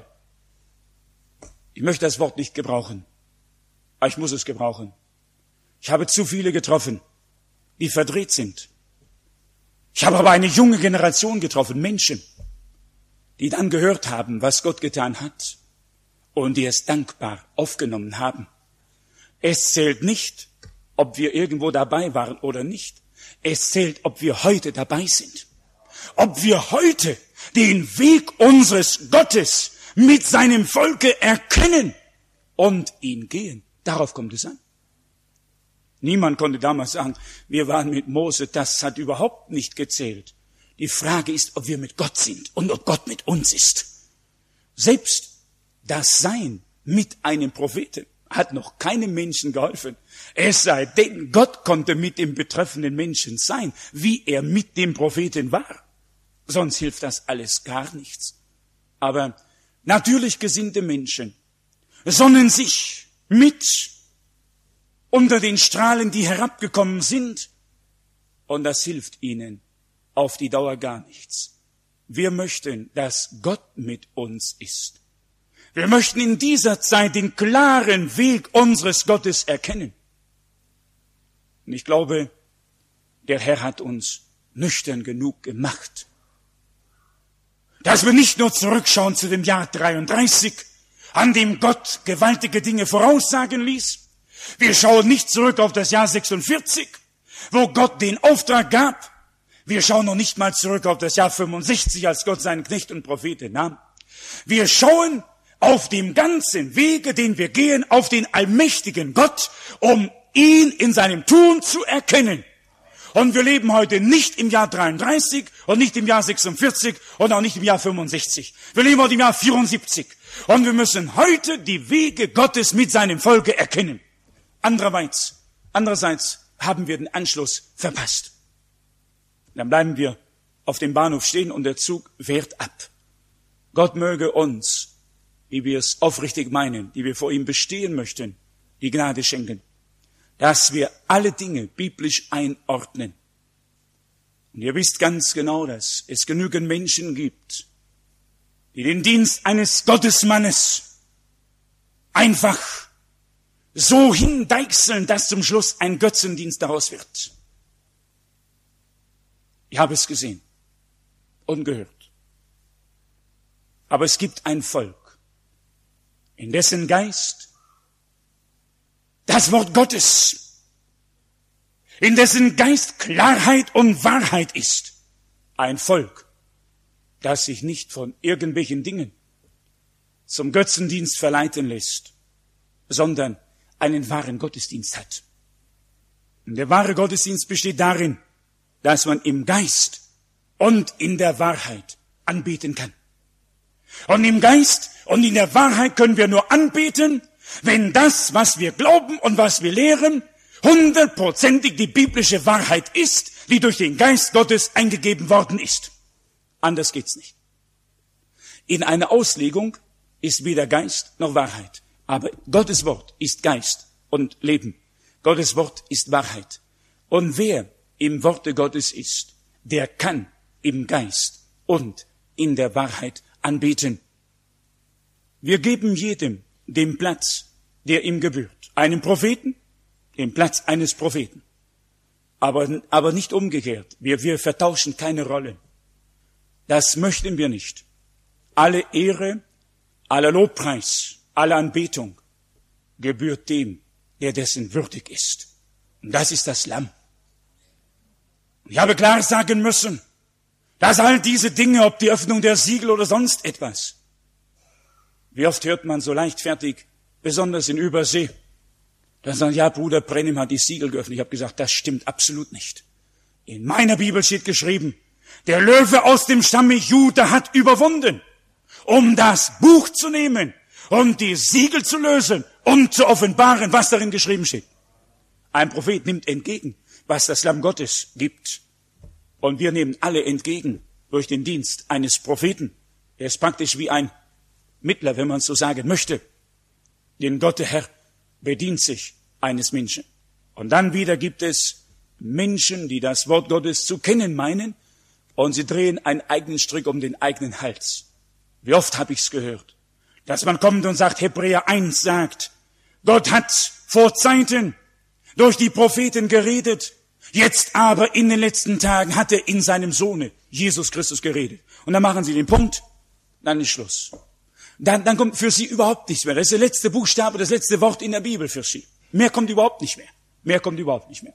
Ich möchte das Wort nicht gebrauchen, aber ich muss es gebrauchen. Ich habe zu viele getroffen, die verdreht sind. Ich habe aber eine junge Generation getroffen, Menschen, die dann gehört haben, was Gott getan hat und die es dankbar aufgenommen haben. Es zählt nicht, ob wir irgendwo dabei waren oder nicht. Es zählt, ob wir heute dabei sind. Ob wir heute den Weg unseres Gottes mit seinem Volke erkennen und ihn gehen. Darauf kommt es an. Niemand konnte damals sagen, wir waren mit Mose, das hat überhaupt nicht gezählt. Die Frage ist, ob wir mit Gott sind und ob Gott mit uns ist. Selbst das Sein mit einem Propheten hat noch keinem Menschen geholfen. Es sei denn, Gott konnte mit dem betreffenden Menschen sein, wie er mit dem Propheten war. Sonst hilft das alles gar nichts. Aber natürlich gesinnte Menschen sonnen sich mit unter den Strahlen, die herabgekommen sind, und das hilft ihnen auf die Dauer gar nichts. Wir möchten, dass Gott mit uns ist. Wir möchten in dieser Zeit den klaren Weg unseres Gottes erkennen. Und ich glaube, der Herr hat uns nüchtern genug gemacht, dass wir nicht nur zurückschauen zu dem Jahr 33, an dem Gott gewaltige Dinge voraussagen ließ. Wir schauen nicht zurück auf das Jahr 46, wo Gott den Auftrag gab. Wir schauen noch nicht mal zurück auf das Jahr 65, als Gott seinen Knecht und Propheten nahm. Wir schauen auf dem ganzen Wege, den wir gehen, auf den allmächtigen Gott, um ihn in seinem Tun zu erkennen. Und wir leben heute nicht im Jahr 33 und nicht im Jahr 46 und auch nicht im Jahr 65. Wir leben heute im Jahr 74. Und wir müssen heute die Wege Gottes mit seinem Volke erkennen. Andererseits haben wir den Anschluss verpasst. Dann bleiben wir auf dem Bahnhof stehen und der Zug fährt ab. Gott möge uns, die wir es aufrichtig meinen, die wir vor ihm bestehen möchten, die Gnade schenken, dass wir alle Dinge biblisch einordnen. Und ihr wisst ganz genau, dass es genügend Menschen gibt, die den Dienst eines Gottesmannes einfach so hindeichseln, dass zum Schluss ein Götzendienst daraus wird. Ich habe es gesehen und gehört. Aber es gibt ein Volk, in dessen Geist das Wort Gottes, in dessen Geist Klarheit und Wahrheit ist. Ein Volk, das sich nicht von irgendwelchen Dingen zum Götzendienst verleiten lässt, sondern einen wahren Gottesdienst hat. Und der wahre Gottesdienst besteht darin, dass man im Geist und in der Wahrheit anbeten kann. Und im Geist und in der Wahrheit können wir nur anbeten, wenn das, was wir glauben und was wir lehren, 100%ig die biblische Wahrheit ist, die durch den Geist Gottes eingegeben worden ist. Anders geht's nicht. In einer Auslegung ist weder Geist noch Wahrheit. Aber Gottes Wort ist Geist und Leben. Gottes Wort ist Wahrheit. Und wer im Worte Gottes ist, der kann im Geist und in der Wahrheit anbeten. Wir geben jedem den Platz, der ihm gebührt. Einem Propheten, den Platz eines Propheten. Aber nicht umgekehrt. Wir vertauschen keine Rollen. Das möchten wir nicht. Alle Ehre, aller Lobpreis, alle Anbetung gebührt dem, der dessen würdig ist. Und das ist das Lamm. Und ich habe klar sagen müssen, dass all diese Dinge, ob die Öffnung der Siegel oder sonst etwas, wie oft hört man so leichtfertig, besonders in Übersee, dann sagen, ja, Bruder Brennim hat die Siegel geöffnet. Ich habe gesagt, das stimmt absolut nicht. In meiner Bibel steht geschrieben, der Löwe aus dem Stamme Juda hat überwunden, um das Buch zu nehmen und die Siegel zu lösen und zu offenbaren, was darin geschrieben steht. Ein Prophet nimmt entgegen, was das Lamm Gottes gibt. Und wir nehmen alle entgegen durch den Dienst eines Propheten. Er ist praktisch wie ein Mittler, wenn man es so sagen möchte. Denn Gott, der Herr, bedient sich eines Menschen. Und dann wieder gibt es Menschen, die das Wort Gottes zu kennen meinen, und sie drehen einen eigenen Strick um den eigenen Hals. Wie oft habe ich es gehört, dass man kommt und sagt, Hebräer 1 sagt, Gott hat vor Zeiten durch die Propheten geredet, jetzt aber in den letzten Tagen hat er in seinem Sohne, Jesus Christus, geredet. Und dann machen sie den Punkt, dann ist Schluss. Dann kommt für sie überhaupt nichts mehr. Das ist der letzte Buchstabe, das letzte Wort in der Bibel für sie. Mehr kommt überhaupt nicht mehr. Mehr kommt überhaupt nicht mehr.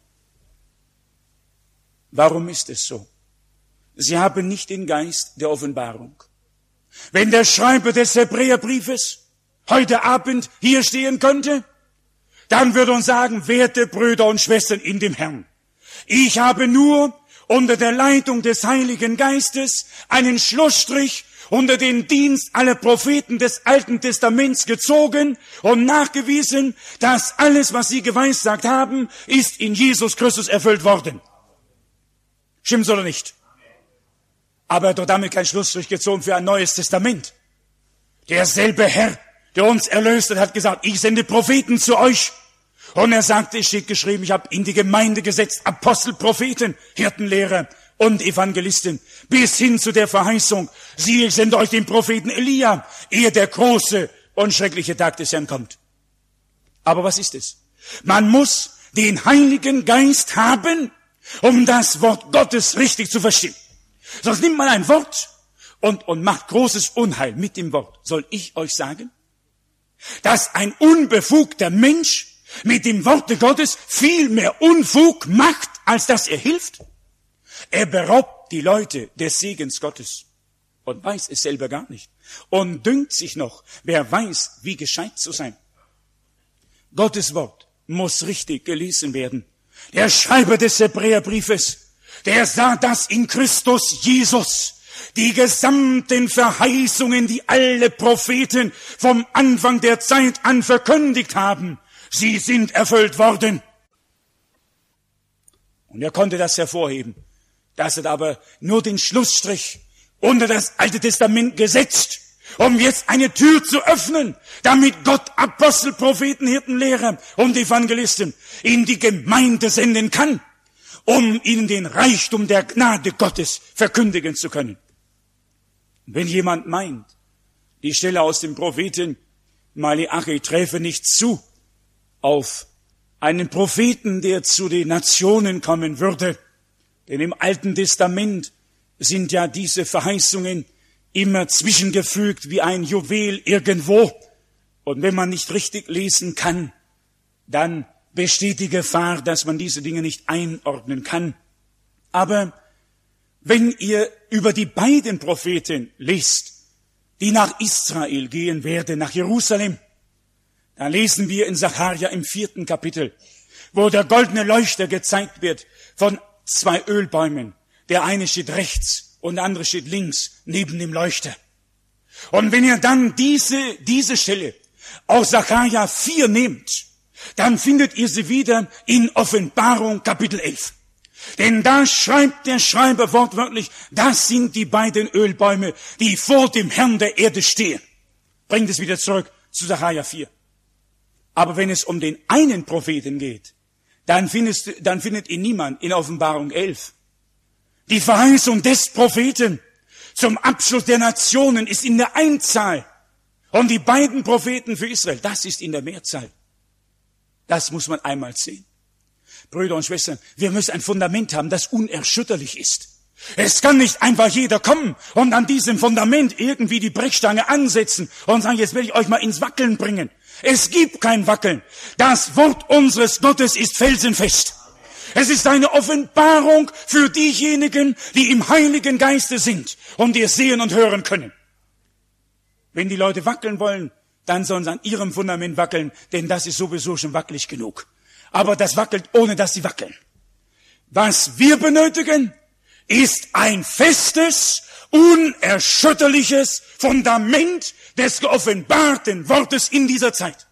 Warum ist es so? Sie haben nicht den Geist der Offenbarung. Wenn der Schreiber des Hebräerbriefes heute Abend hier stehen könnte, dann würde uns sagen, werte Brüder und Schwestern in dem Herrn, ich habe nur unter der Leitung des Heiligen Geistes einen Schlussstrich unter den Dienst aller Propheten des Alten Testaments gezogen und nachgewiesen, dass alles, was sie geweissagt haben, ist in Jesus Christus erfüllt worden. Stimmt's oder nicht? Aber er hat doch damit keinen Schlussstrich gezogen für ein neues Testament. Derselbe Herr, der uns erlöst hat, hat gesagt, ich sende Propheten zu euch. Und er sagte, es steht geschrieben, ich habe in die Gemeinde gesetzt Apostel, Propheten, Hirtenlehrer und Evangelisten, bis hin zu der Verheißung, siehe, ich sende euch den Propheten Elia, ehe der große und schreckliche Tag des Herrn kommt. Aber was ist es? Man muss den Heiligen Geist haben, um das Wort Gottes richtig zu verstehen. Sonst nimmt man ein Wort und macht großes Unheil mit dem Wort. Soll ich euch sagen, dass ein unbefugter Mensch mit dem Worte Gottes viel mehr Unfug macht, als dass er hilft? Er beraubt die Leute des Segens Gottes und weiß es selber gar nicht. Und dünkt sich noch, wer weiß, wie gescheit zu sein. Gottes Wort muss richtig gelesen werden. Der Schreiber des Hebräerbriefes, der sah, dass in Christus Jesus die gesamten Verheißungen, die alle Propheten vom Anfang der Zeit an verkündigt haben, sie sind erfüllt worden. Und er konnte das hervorheben. Das hat aber nur den Schlussstrich unter das Alte Testament gesetzt, um jetzt eine Tür zu öffnen, damit Gott Apostel, Propheten, Hirtenlehrer und Evangelisten in die Gemeinde senden kann, um ihnen den Reichtum der Gnade Gottes verkündigen zu können. Wenn jemand meint, Die Stelle aus dem Propheten Maleachi träfe nicht zu auf einen Propheten, der zu den Nationen kommen würde. Denn im Alten Testament sind ja diese Verheißungen immer zwischengefügt wie ein Juwel irgendwo. Und wenn man nicht richtig lesen kann, dann besteht die Gefahr, dass man diese Dinge nicht einordnen kann. Aber wenn ihr über die beiden Propheten liest, die nach Israel gehen werden, nach Jerusalem, dann lesen wir in Sacharja im 4. Kapitel, wo der goldene Leuchter gezeigt wird von 2 Ölbäumen. Der eine steht rechts und der andere steht links neben dem Leuchter. Und wenn ihr dann diese Stelle aus Sacharja 4 nehmt, dann findet ihr sie wieder in Offenbarung Kapitel 11. Denn da schreibt der Schreiber wortwörtlich, das sind die beiden Ölbäume, die vor dem Herrn der Erde stehen. Bringt es wieder zurück zu Sacharja 4. Aber wenn es um den einen Propheten geht, dann findet ihn niemand in Offenbarung 11. Die Verheißung des Propheten zum Abschluss der Nationen ist in der Einzahl. Und die beiden Propheten für Israel, das ist in der Mehrzahl. Das muss man einmal sehen. Brüder und Schwestern, wir müssen ein Fundament haben, das unerschütterlich ist. Es kann nicht einfach jeder kommen und an diesem Fundament irgendwie die Brechstange ansetzen und sagen, jetzt will ich euch mal ins Wackeln bringen. Es gibt kein Wackeln. Das Wort unseres Gottes ist felsenfest. Es ist eine Offenbarung für diejenigen, die im Heiligen Geiste sind und die es sehen und hören können. Wenn die Leute wackeln wollen, dann sollen sie an ihrem Fundament wackeln, denn das ist sowieso schon wackelig genug. Aber das wackelt, ohne dass sie wackeln. Was wir benötigen, ist ein festes, unerschütterliches Fundament des geoffenbarten Wortes in dieser Zeit.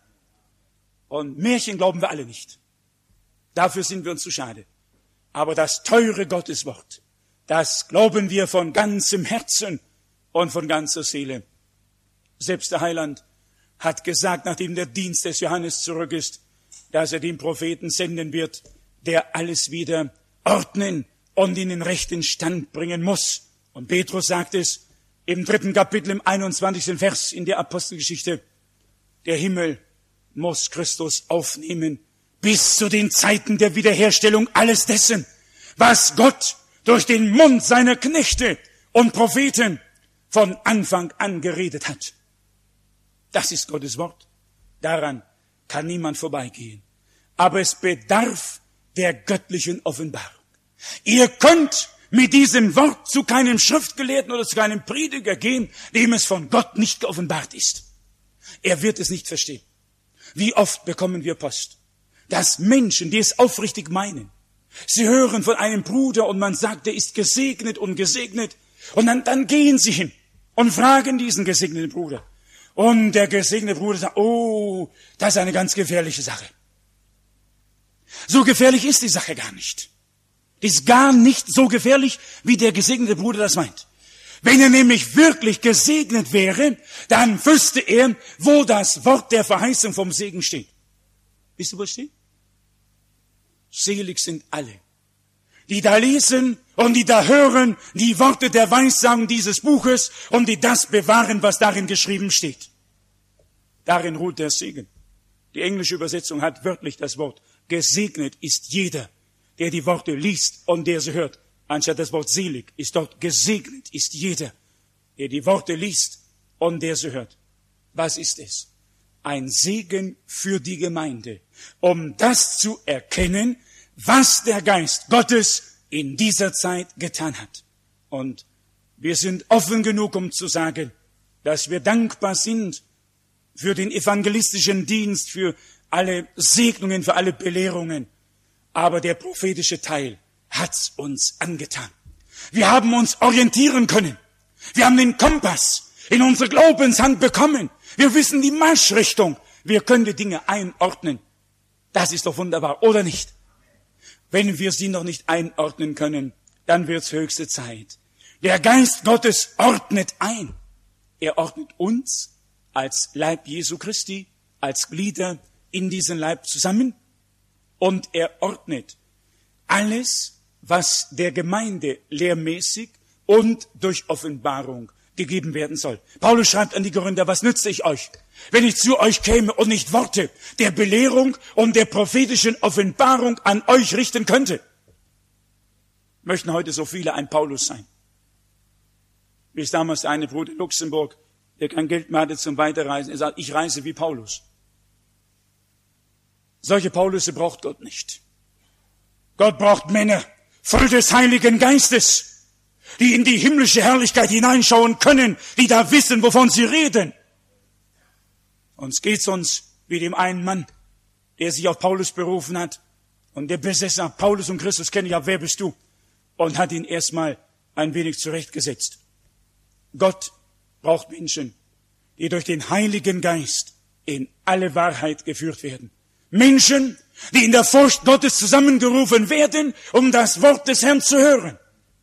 Und Märchen glauben wir alle nicht. Dafür sind wir uns zu schade. Aber das teure Gotteswort, das glauben wir von ganzem Herzen und von ganzer Seele. Selbst der Heiland hat gesagt, nachdem der Dienst des Johannes zurück ist, dass er den Propheten senden wird, der alles wieder ordnen und in den rechten Stand bringen muss. Und Petrus sagt es im 3. Kapitel, im 21. Vers in der Apostelgeschichte, der Himmel muss Christus aufnehmen bis zu den Zeiten der Wiederherstellung alles dessen, was Gott durch den Mund seiner Knechte und Propheten von Anfang an geredet hat. Das ist Gottes Wort. Daran kann niemand vorbeigehen. Aber es bedarf der göttlichen Offenbarung. Ihr könnt mit diesem Wort zu keinem Schriftgelehrten oder zu keinem Prediger gehen, dem es von Gott nicht geoffenbart ist. Er wird es nicht verstehen. Wie oft bekommen wir Post, dass Menschen, die es aufrichtig meinen, sie hören von einem Bruder und man sagt, er ist gesegnet und gesegnet. Und dann gehen sie hin und fragen diesen gesegneten Bruder. Und der gesegnete Bruder sagt, oh, das ist eine ganz gefährliche Sache. So gefährlich ist die Sache gar nicht. Die ist gar nicht so gefährlich, wie der gesegnete Bruder das meint. Wenn er nämlich wirklich gesegnet wäre, dann wüsste er, wo das Wort der Verheißung vom Segen steht. Wisst ihr, wo es steht? Selig sind alle, die da lesen und die da hören die Worte der Weissagung dieses Buches und die das bewahren, was darin geschrieben steht. Darin ruht der Segen. Die englische Übersetzung hat wörtlich das Wort, gesegnet ist jeder, der die Worte liest und der sie hört. Anstatt das Wort selig ist dort, gesegnet ist jeder, der die Worte liest und der sie hört. Was ist es? Ein Segen für die Gemeinde, um das zu erkennen, was der Geist Gottes in dieser Zeit getan hat. Und wir sind offen genug, um zu sagen, dass wir dankbar sind für den evangelistischen Dienst, für alle Segnungen, für alle Belehrungen. Aber der prophetische Teil hat's uns angetan. Wir haben uns orientieren können. Wir haben den Kompass in unsere Glaubenshand bekommen. Wir wissen die Marschrichtung. Wir können die Dinge einordnen. Das ist doch wunderbar, oder nicht? Wenn wir sie noch nicht einordnen können, dann wird's höchste Zeit. Der Geist Gottes ordnet ein. Er ordnet uns als Leib Jesu Christi, als Glieder in diesen Leib zusammen. Und er ordnet alles, was der Gemeinde lehrmäßig und durch Offenbarung gegeben werden soll. Paulus schreibt an die Korinther, was nütze ich euch, wenn ich zu euch käme und nicht Worte der Belehrung und der prophetischen Offenbarung an euch richten könnte? Möchten heute so viele ein Paulus sein? Wie es damals der eine Bruder in Luxemburg, der kein Geld mehr hatte zum Weiterreisen, er sagt, ich reise wie Paulus. Solche Paulusse braucht Gott nicht. Gott braucht Männer voll des Heiligen Geistes, die in die himmlische Herrlichkeit hineinschauen können, die da wissen, wovon sie reden. Uns geht's uns wie dem einen Mann, der sich auf Paulus berufen hat und der besessen hat, Paulus und Christus kenne ich, aber wer bist du? Und hat ihn erstmal ein wenig zurechtgesetzt. Gott braucht Menschen, die durch den Heiligen Geist in alle Wahrheit geführt werden. Menschen, die in der Furcht Gottes zusammengerufen werden, um das Wort des Herrn zu hören.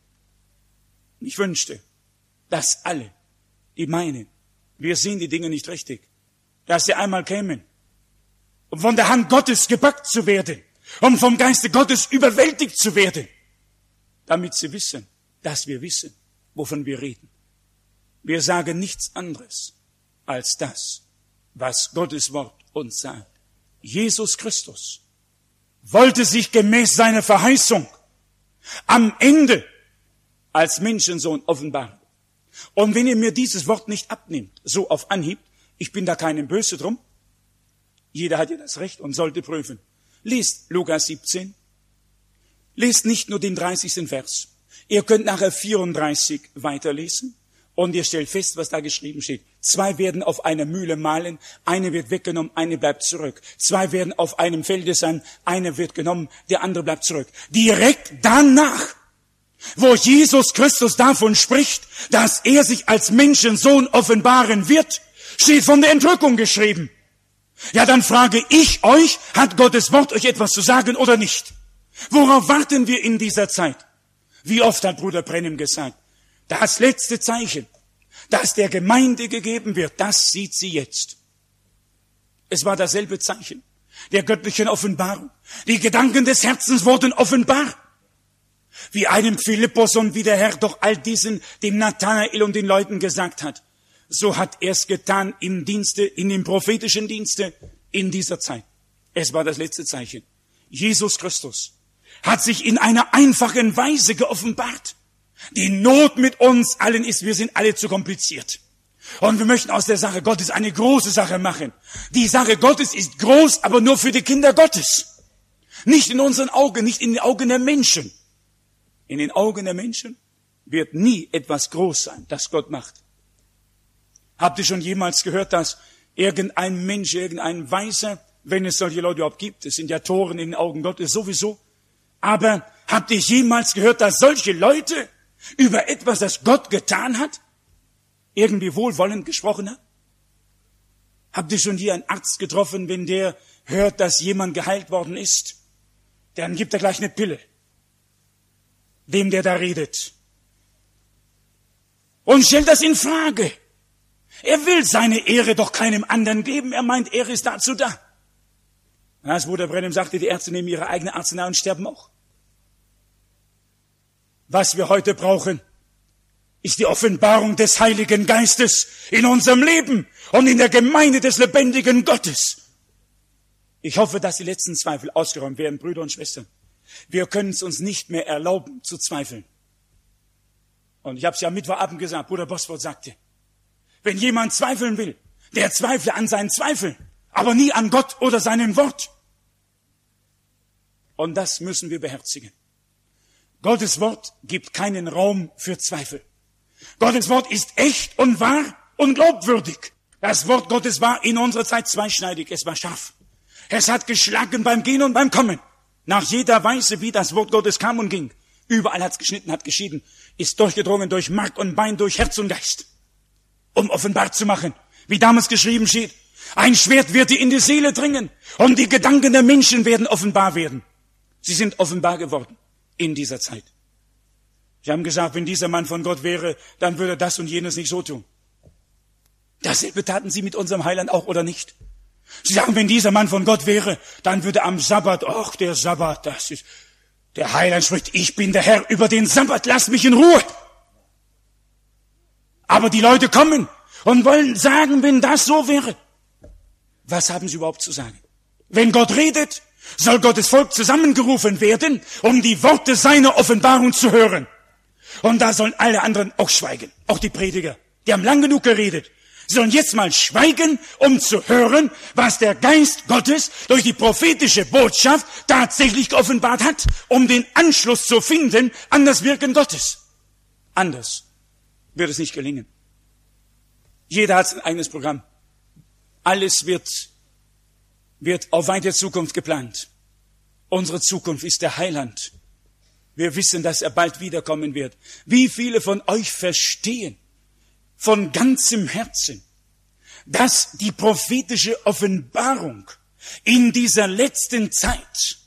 Ich wünschte, dass alle, die meinen, wir sehen die Dinge nicht richtig, dass sie einmal kämen, um von der Hand Gottes gepackt zu werden, um vom Geiste Gottes überwältigt zu werden, damit sie wissen, dass wir wissen, wovon wir reden. Wir sagen nichts anderes als das, was Gottes Wort uns sagt. Jesus Christus wollte sich gemäß seiner Verheißung am Ende als Menschensohn offenbaren. Und wenn ihr mir dieses Wort nicht abnimmt, so auf Anhieb, ich bin da keinem böse drum, jeder hat ja das Recht und sollte prüfen. Lest Lukas 17, lest nicht nur den 30. Vers, ihr könnt nachher 34 weiterlesen und ihr stellt fest, was da geschrieben steht. 2 werden auf einer Mühle mahlen, eine wird weggenommen, eine bleibt zurück. 2 werden auf einem Felde sein, eine wird genommen, der andere bleibt zurück. Direkt danach, wo Jesus Christus davon spricht, dass er sich als Menschensohn offenbaren wird, steht von der Entrückung geschrieben. Ja, dann frage ich euch, hat Gottes Wort euch etwas zu sagen oder nicht? Worauf warten wir in dieser Zeit? Wie oft hat Bruder Brennim gesagt, das letzte Zeichen, das der Gemeinde gegeben wird, das sieht sie jetzt. Es war dasselbe Zeichen der göttlichen Offenbarung. Die Gedanken des Herzens wurden offenbar. Wie einem Philippus und wie der Herr doch all diesen, dem Nathanael und den Leuten gesagt hat. So hat er es getan im Dienste, in dem prophetischen Dienste in dieser Zeit. Es war das letzte Zeichen. Jesus Christus hat sich in einer einfachen Weise geoffenbart. Die Not mit uns allen ist, wir sind alle zu kompliziert. Und wir möchten aus der Sache Gottes eine große Sache machen. Die Sache Gottes ist groß, aber nur für die Kinder Gottes. Nicht in unseren Augen, nicht in den Augen der Menschen. In den Augen der Menschen wird nie etwas groß sein, das Gott macht. Habt ihr schon jemals gehört, dass irgendein Mensch, irgendein Weiser, wenn es solche Leute überhaupt gibt, es sind ja Toren in den Augen Gottes sowieso, aber habt ihr jemals gehört, dass solche Leute über etwas, das Gott getan hat, irgendwie wohlwollend gesprochen haben? Habt ihr schon hier einen Arzt getroffen, wenn der hört, dass jemand geheilt worden ist? Dann gibt er gleich eine Pille, dem der da redet. Und stellt das in Frage. Er will seine Ehre doch keinem anderen geben. Er meint, Ehre ist dazu da. Als Bruder Brennim sagte, die Ärzte nehmen ihre eigene Arznei und sterben auch. Was wir heute brauchen, ist die Offenbarung des Heiligen Geistes in unserem Leben und in der Gemeinde des lebendigen Gottes. Ich hoffe, dass die letzten Zweifel ausgeräumt werden, Brüder und Schwestern. Wir können es uns nicht mehr erlauben, zu zweifeln. Und ich habe es ja am Mittwochabend gesagt, Bruder Bosworth sagte, wenn jemand zweifeln will, der zweifle an seinen Zweifeln, aber nie an Gott oder seinem Wort. Und das müssen wir beherzigen. Gottes Wort gibt keinen Raum für Zweifel. Gottes Wort ist echt und wahr und glaubwürdig. Das Wort Gottes war in unserer Zeit zweischneidig, es war scharf. Es hat geschlagen beim Gehen und beim Kommen. Nach jeder Weise, wie das Wort Gottes kam und ging. Überall hat es geschnitten, hat geschieden, ist durchgedrungen durch Mark und Bein, durch Herz und Geist. Um offenbar zu machen, wie damals geschrieben steht, ein Schwert wird dir in die Seele dringen und die Gedanken der Menschen werden offenbar werden. Sie sind offenbar geworden in dieser Zeit. Sie haben gesagt, wenn dieser Mann von Gott wäre, dann würde das und jenes nicht so tun. Dasselbe taten sie mit unserem Heiland auch, oder nicht? Sie sagen, wenn dieser Mann von Gott wäre, dann würde am Sabbat, ach, der Sabbat, das ist, der Heiland spricht, ich bin der Herr über den Sabbat, lass mich in Ruhe. Aber die Leute kommen und wollen sagen, wenn das so wäre. Was haben sie überhaupt zu sagen? Wenn Gott redet, soll Gottes Volk zusammengerufen werden, um die Worte seiner Offenbarung zu hören. Und da sollen alle anderen auch schweigen, auch die Prediger. Die haben lang genug geredet. Sie sollen jetzt mal schweigen, um zu hören, was der Geist Gottes durch die prophetische Botschaft tatsächlich geoffenbart hat, um den Anschluss zu finden an das Wirken Gottes. Anders wird es nicht gelingen. Jeder hat sein eigenes Programm. Alles wird auf weite Zukunft geplant. Unsere Zukunft ist der Heiland. Wir wissen, dass er bald wiederkommen wird. Wie viele von euch verstehen von ganzem Herzen, dass die prophetische Offenbarung in dieser letzten Zeit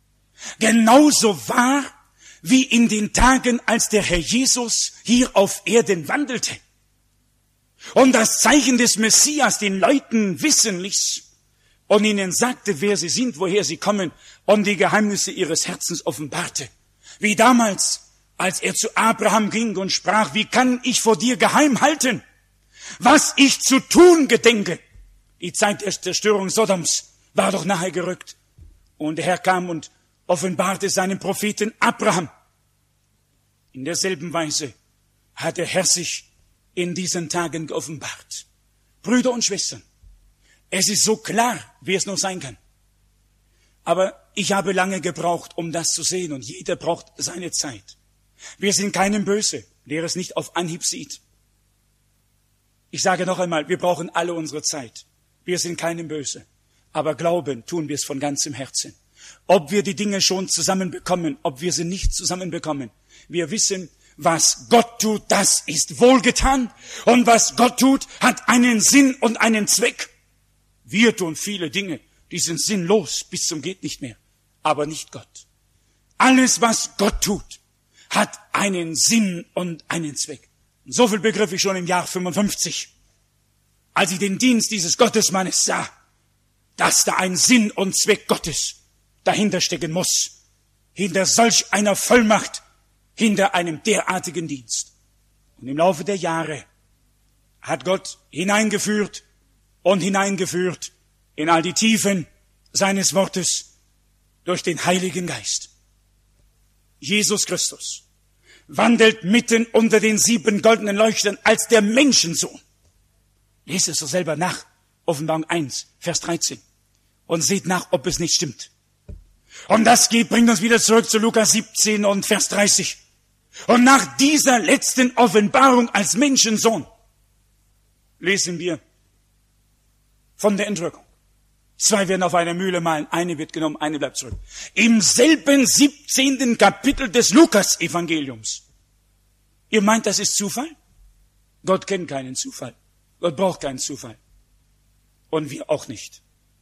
genauso war, wie in den Tagen, als der Herr Jesus hier auf Erden wandelte und das Zeichen des Messias den Leuten wissen ließ und ihnen sagte, wer sie sind, woher sie kommen und die Geheimnisse ihres Herzens offenbarte. Wie damals, als er zu Abraham ging und sprach, wie kann ich vor dir geheim halten, was ich zu tun gedenke? Die Zeit der Zerstörung Sodoms war doch nahe gerückt. Und der Herr kam und offenbarte seinen Propheten Abraham. In derselben Weise hat der Herr sich in diesen Tagen geoffenbart. Brüder und Schwestern, es ist so klar, wie es nur sein kann. Aber ich habe lange gebraucht, um das zu sehen, und jeder braucht seine Zeit. Wir sind keinem böse, der es nicht auf Anhieb sieht. Ich sage noch einmal, wir brauchen alle unsere Zeit. Wir sind keinem böse. Aber glauben tun wir es von ganzem Herzen. Ob wir die Dinge schon zusammenbekommen, ob wir sie nicht zusammenbekommen. Wir wissen, was Gott tut, das ist wohlgetan. Und was Gott tut, hat einen Sinn und einen Zweck. Wir tun viele Dinge, die sind sinnlos bis zum geht nicht mehr. Aber nicht Gott. Alles, was Gott tut, hat einen Sinn und einen Zweck. Und so viel begriff ich schon im Jahr 55, als ich den Dienst dieses Gottesmannes sah, dass da ein Sinn und Zweck Gottes dahinter stecken muss. Hinter solch einer Vollmacht, hinter einem derartigen Dienst. Und im Laufe der Jahre hat Gott hineingeführt in all die Tiefen seines Wortes durch den Heiligen Geist. Jesus Christus wandelt mitten unter den 7 goldenen Leuchtern als der Menschensohn. Lest es doch selber nach, Offenbarung 1, Vers 13. Und seht nach, ob es nicht stimmt. Und das bringt uns wieder zurück zu Lukas 17 und Vers 30. Und nach dieser letzten Offenbarung als Menschensohn lesen wir von der Entrückung. 2 werden auf einer Mühle mahlen, eine wird genommen, eine bleibt zurück. Im selben 17. Kapitel des Lukas-Evangeliums. Ihr meint, das ist Zufall? Gott kennt keinen Zufall. Gott braucht keinen Zufall. Und wir auch nicht.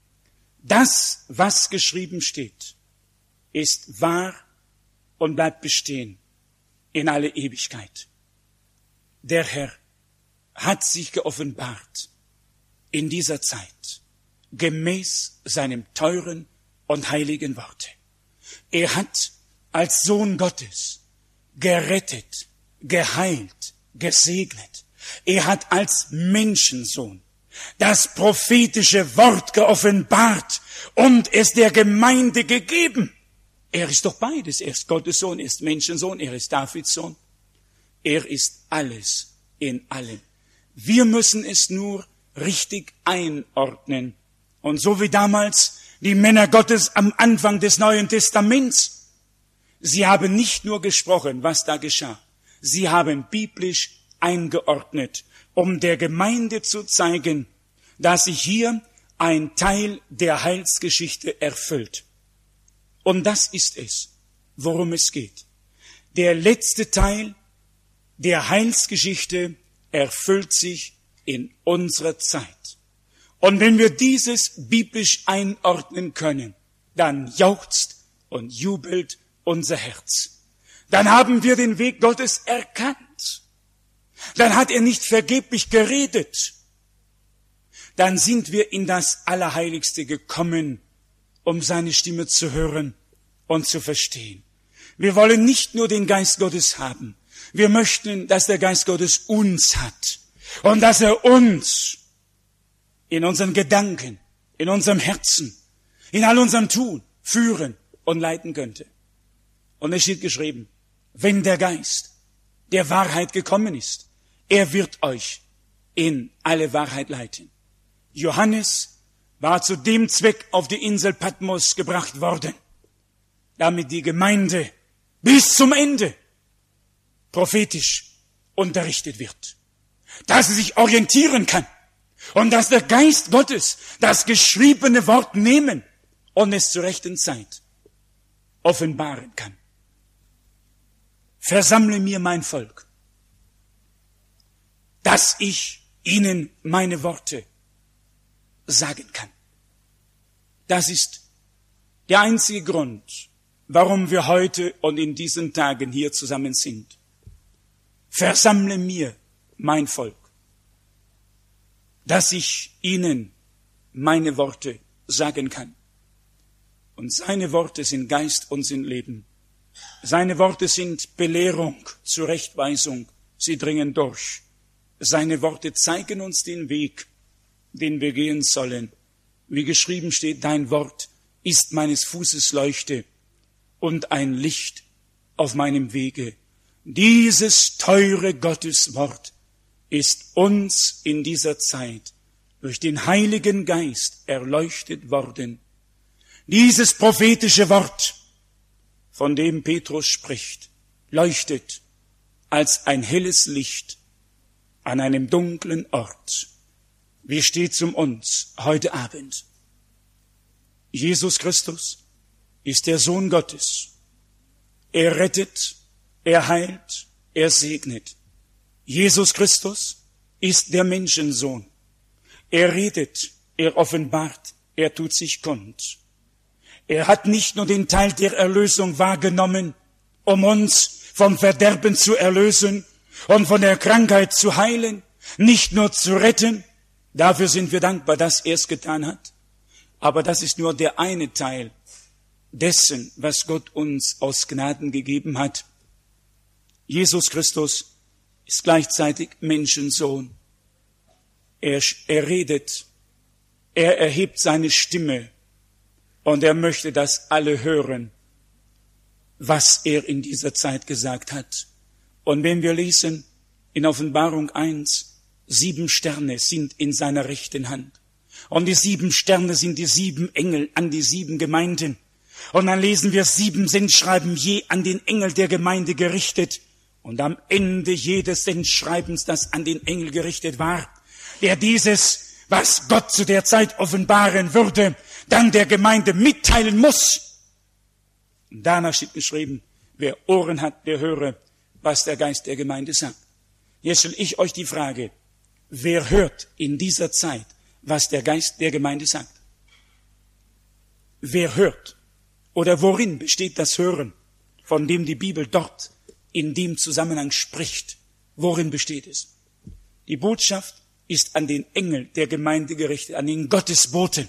Das, was geschrieben steht, ist wahr und bleibt bestehen in alle Ewigkeit. Der Herr hat sich geoffenbart in dieser Zeit, gemäß seinem teuren und heiligen Worte. Er hat als Sohn Gottes gerettet, geheilt, gesegnet. Er hat als Menschensohn das prophetische Wort geoffenbart und es der Gemeinde gegeben. Er ist doch beides. Er ist Gottes Sohn, er ist Menschensohn, er ist Davids Sohn. Er ist alles in allem. Wir müssen es nur richtig einordnen. Und so wie damals die Männer Gottes am Anfang des Neuen Testaments, sie haben nicht nur gesprochen, was da geschah. Sie haben biblisch eingeordnet, um der Gemeinde zu zeigen, dass sich hier ein Teil der Heilsgeschichte erfüllt. Und das ist es, worum es geht. Der letzte Teil der Heilsgeschichte erfüllt sich in unserer Zeit. Und wenn wir dieses biblisch einordnen können, dann jauchzt und jubelt unser Herz. Dann haben wir den Weg Gottes erkannt. Dann hat er nicht vergeblich geredet. Dann sind wir in das Allerheiligste gekommen, um seine Stimme zu hören und zu verstehen. Wir wollen nicht nur den Geist Gottes haben, Wir möchten, dass der Geist Gottes uns hat und dass er uns in unseren Gedanken, in unserem Herzen, in all unserem Tun führen und leiten könnte. Und es steht geschrieben, wenn der Geist der Wahrheit gekommen ist, er wird euch in alle Wahrheit leiten. Johannes war zu dem Zweck auf die Insel Patmos gebracht worden, damit die Gemeinde bis zum Ende prophetisch unterrichtet wird, dass sie sich orientieren kann und dass der Geist Gottes das geschriebene Wort nehmen und es zur rechten Zeit offenbaren kann. Versammle mir mein Volk, dass ich ihnen meine Worte sagen kann. Das ist der einzige Grund, warum wir heute und in diesen Tagen hier zusammen sind. Versammle mir mein Volk, dass ich ihnen meine Worte sagen kann. Und seine Worte sind Geist und sind Leben. Seine Worte sind Belehrung, Zurechtweisung. Sie dringen durch. Seine Worte zeigen uns den Weg, den wir gehen sollen. Wie geschrieben steht, dein Wort ist meines Fußes Leuchte und ein Licht auf meinem Wege. Dieses teure Gotteswort ist uns in dieser Zeit durch den Heiligen Geist erleuchtet worden. Dieses prophetische Wort, von dem Petrus spricht, leuchtet als ein helles Licht an einem dunklen Ort. Wie steht's um uns heute Abend? Jesus Christus ist der Sohn Gottes. Er rettet, er heilt, er segnet. Jesus Christus ist der Menschensohn. Er redet, er offenbart, er tut sich kund. Er hat nicht nur den Teil der Erlösung wahrgenommen, um uns vom Verderben zu erlösen und von der Krankheit zu heilen, nicht nur zu retten. Dafür sind wir dankbar, dass er es getan hat. Aber das ist nur der eine Teil dessen, was Gott uns aus Gnaden gegeben hat. Jesus Christus ist gleichzeitig Menschensohn. Er redet, er erhebt seine Stimme und er möchte, dass alle hören, was er in dieser Zeit gesagt hat. Und wenn wir lesen in Offenbarung 1, 7 Sterne sind in seiner rechten Hand. Und die 7 Sterne sind die 7 Engel an die 7 Gemeinden. Und dann lesen wir 7 Sendschreiben je an den Engel der Gemeinde gerichtet. Und am Ende jedes Sendschreibens, das an den Engel gerichtet war, der dieses, was Gott zu der Zeit offenbaren würde, dann der Gemeinde mitteilen muss. Und danach steht geschrieben, wer Ohren hat, der höre, was der Geist der Gemeinde sagt. Jetzt stelle ich euch die Frage, wer hört in dieser Zeit, was der Geist der Gemeinde sagt? Wer hört? Oder worin besteht das Hören, von dem die Bibel dort in dem Zusammenhang spricht? Worin besteht es? Die Botschaft ist an den Engel der Gemeinde gerichtet, an den Gottesboten.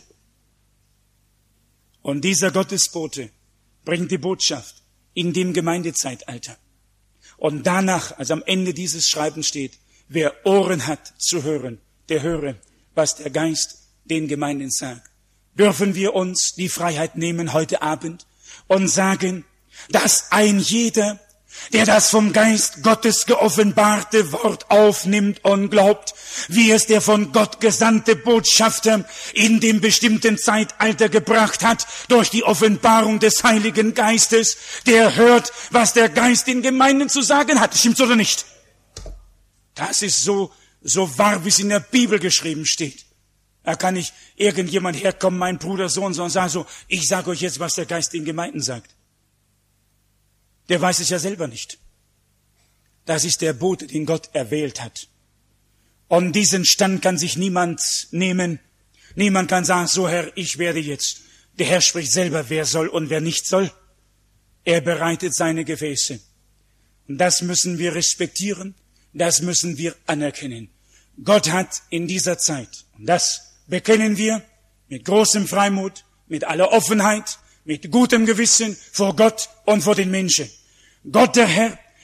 Und dieser Gottesbote bringt die Botschaft in dem Gemeindezeitalter. Und danach, also am Ende dieses Schreibens steht, wer Ohren hat zu hören, der höre, was der Geist den Gemeinden sagt. Dürfen wir uns die Freiheit nehmen heute Abend und sagen, dass ein jeder, der das vom Geist Gottes geoffenbarte Wort aufnimmt und glaubt, wie es der von Gott gesandte Botschafter in dem bestimmten Zeitalter gebracht hat, durch die Offenbarung des Heiligen Geistes, der hört, was der Geist den Gemeinden zu sagen hat. Stimmt's oder nicht? Das ist so wahr, wie es in der Bibel geschrieben steht. Da kann nicht irgendjemand herkommen, mein Bruder so und sagen so, ich sage euch jetzt, was der Geist den Gemeinden sagt. Der weiß es ja selber nicht. Das ist der Bote, den Gott erwählt hat. Und diesen Stand kann sich niemand nehmen. Niemand kann sagen, so Herr, ich werde jetzt. Der Herr spricht selber, wer soll und wer nicht soll. Er bereitet seine Gefäße. Und das müssen wir respektieren, das müssen wir anerkennen. Gott hat in dieser Zeit, und das bekennen wir mit großem Freimut, mit aller Offenheit, mit gutem Gewissen vor Gott und vor den Menschen. Gott der Herr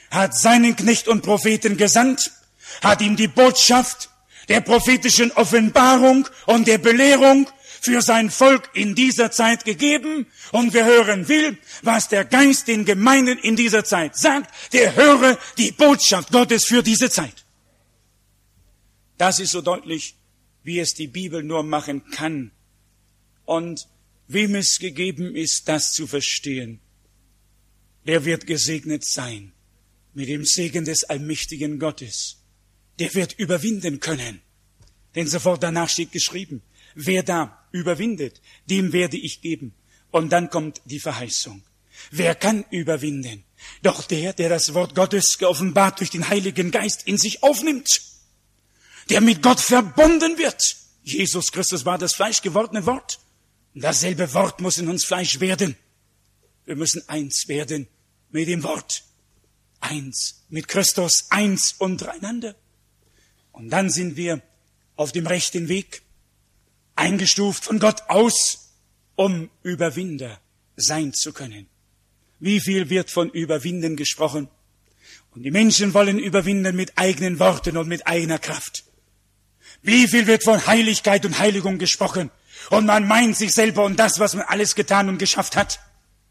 hat seinen Knecht und Propheten gesandt, hat ihm die Botschaft der prophetischen Offenbarung und der Belehrung für sein Volk in dieser Zeit gegeben. Und wer hören will, was der Geist den Gemeinden in dieser Zeit sagt, der höre die Botschaft Gottes für diese Zeit. Das ist so deutlich, wie es die Bibel nur machen kann. Und wem es gegeben ist, das zu verstehen, der wird gesegnet sein mit dem Segen des allmächtigen Gottes. Der wird überwinden können. Denn sofort danach steht geschrieben, wer da überwindet, dem werde ich geben. Und dann kommt die Verheißung. Wer kann überwinden? Doch der das Wort Gottes geoffenbart durch den Heiligen Geist in sich aufnimmt, der mit Gott verbunden wird. Jesus Christus war das fleischgewordene Wort. Dasselbe Wort muss in uns Fleisch werden. Wir müssen eins werden mit dem Wort. Eins mit Christus, eins untereinander. Und dann sind wir auf dem rechten Weg, eingestuft von Gott aus, um Überwinder sein zu können. Wie viel wird von Überwinden gesprochen? Und die Menschen wollen überwinden mit eigenen Worten und mit eigener Kraft. Wie viel wird von Heiligkeit und Heiligung gesprochen? Und man meint sich selber und das, was man alles getan und geschafft hat.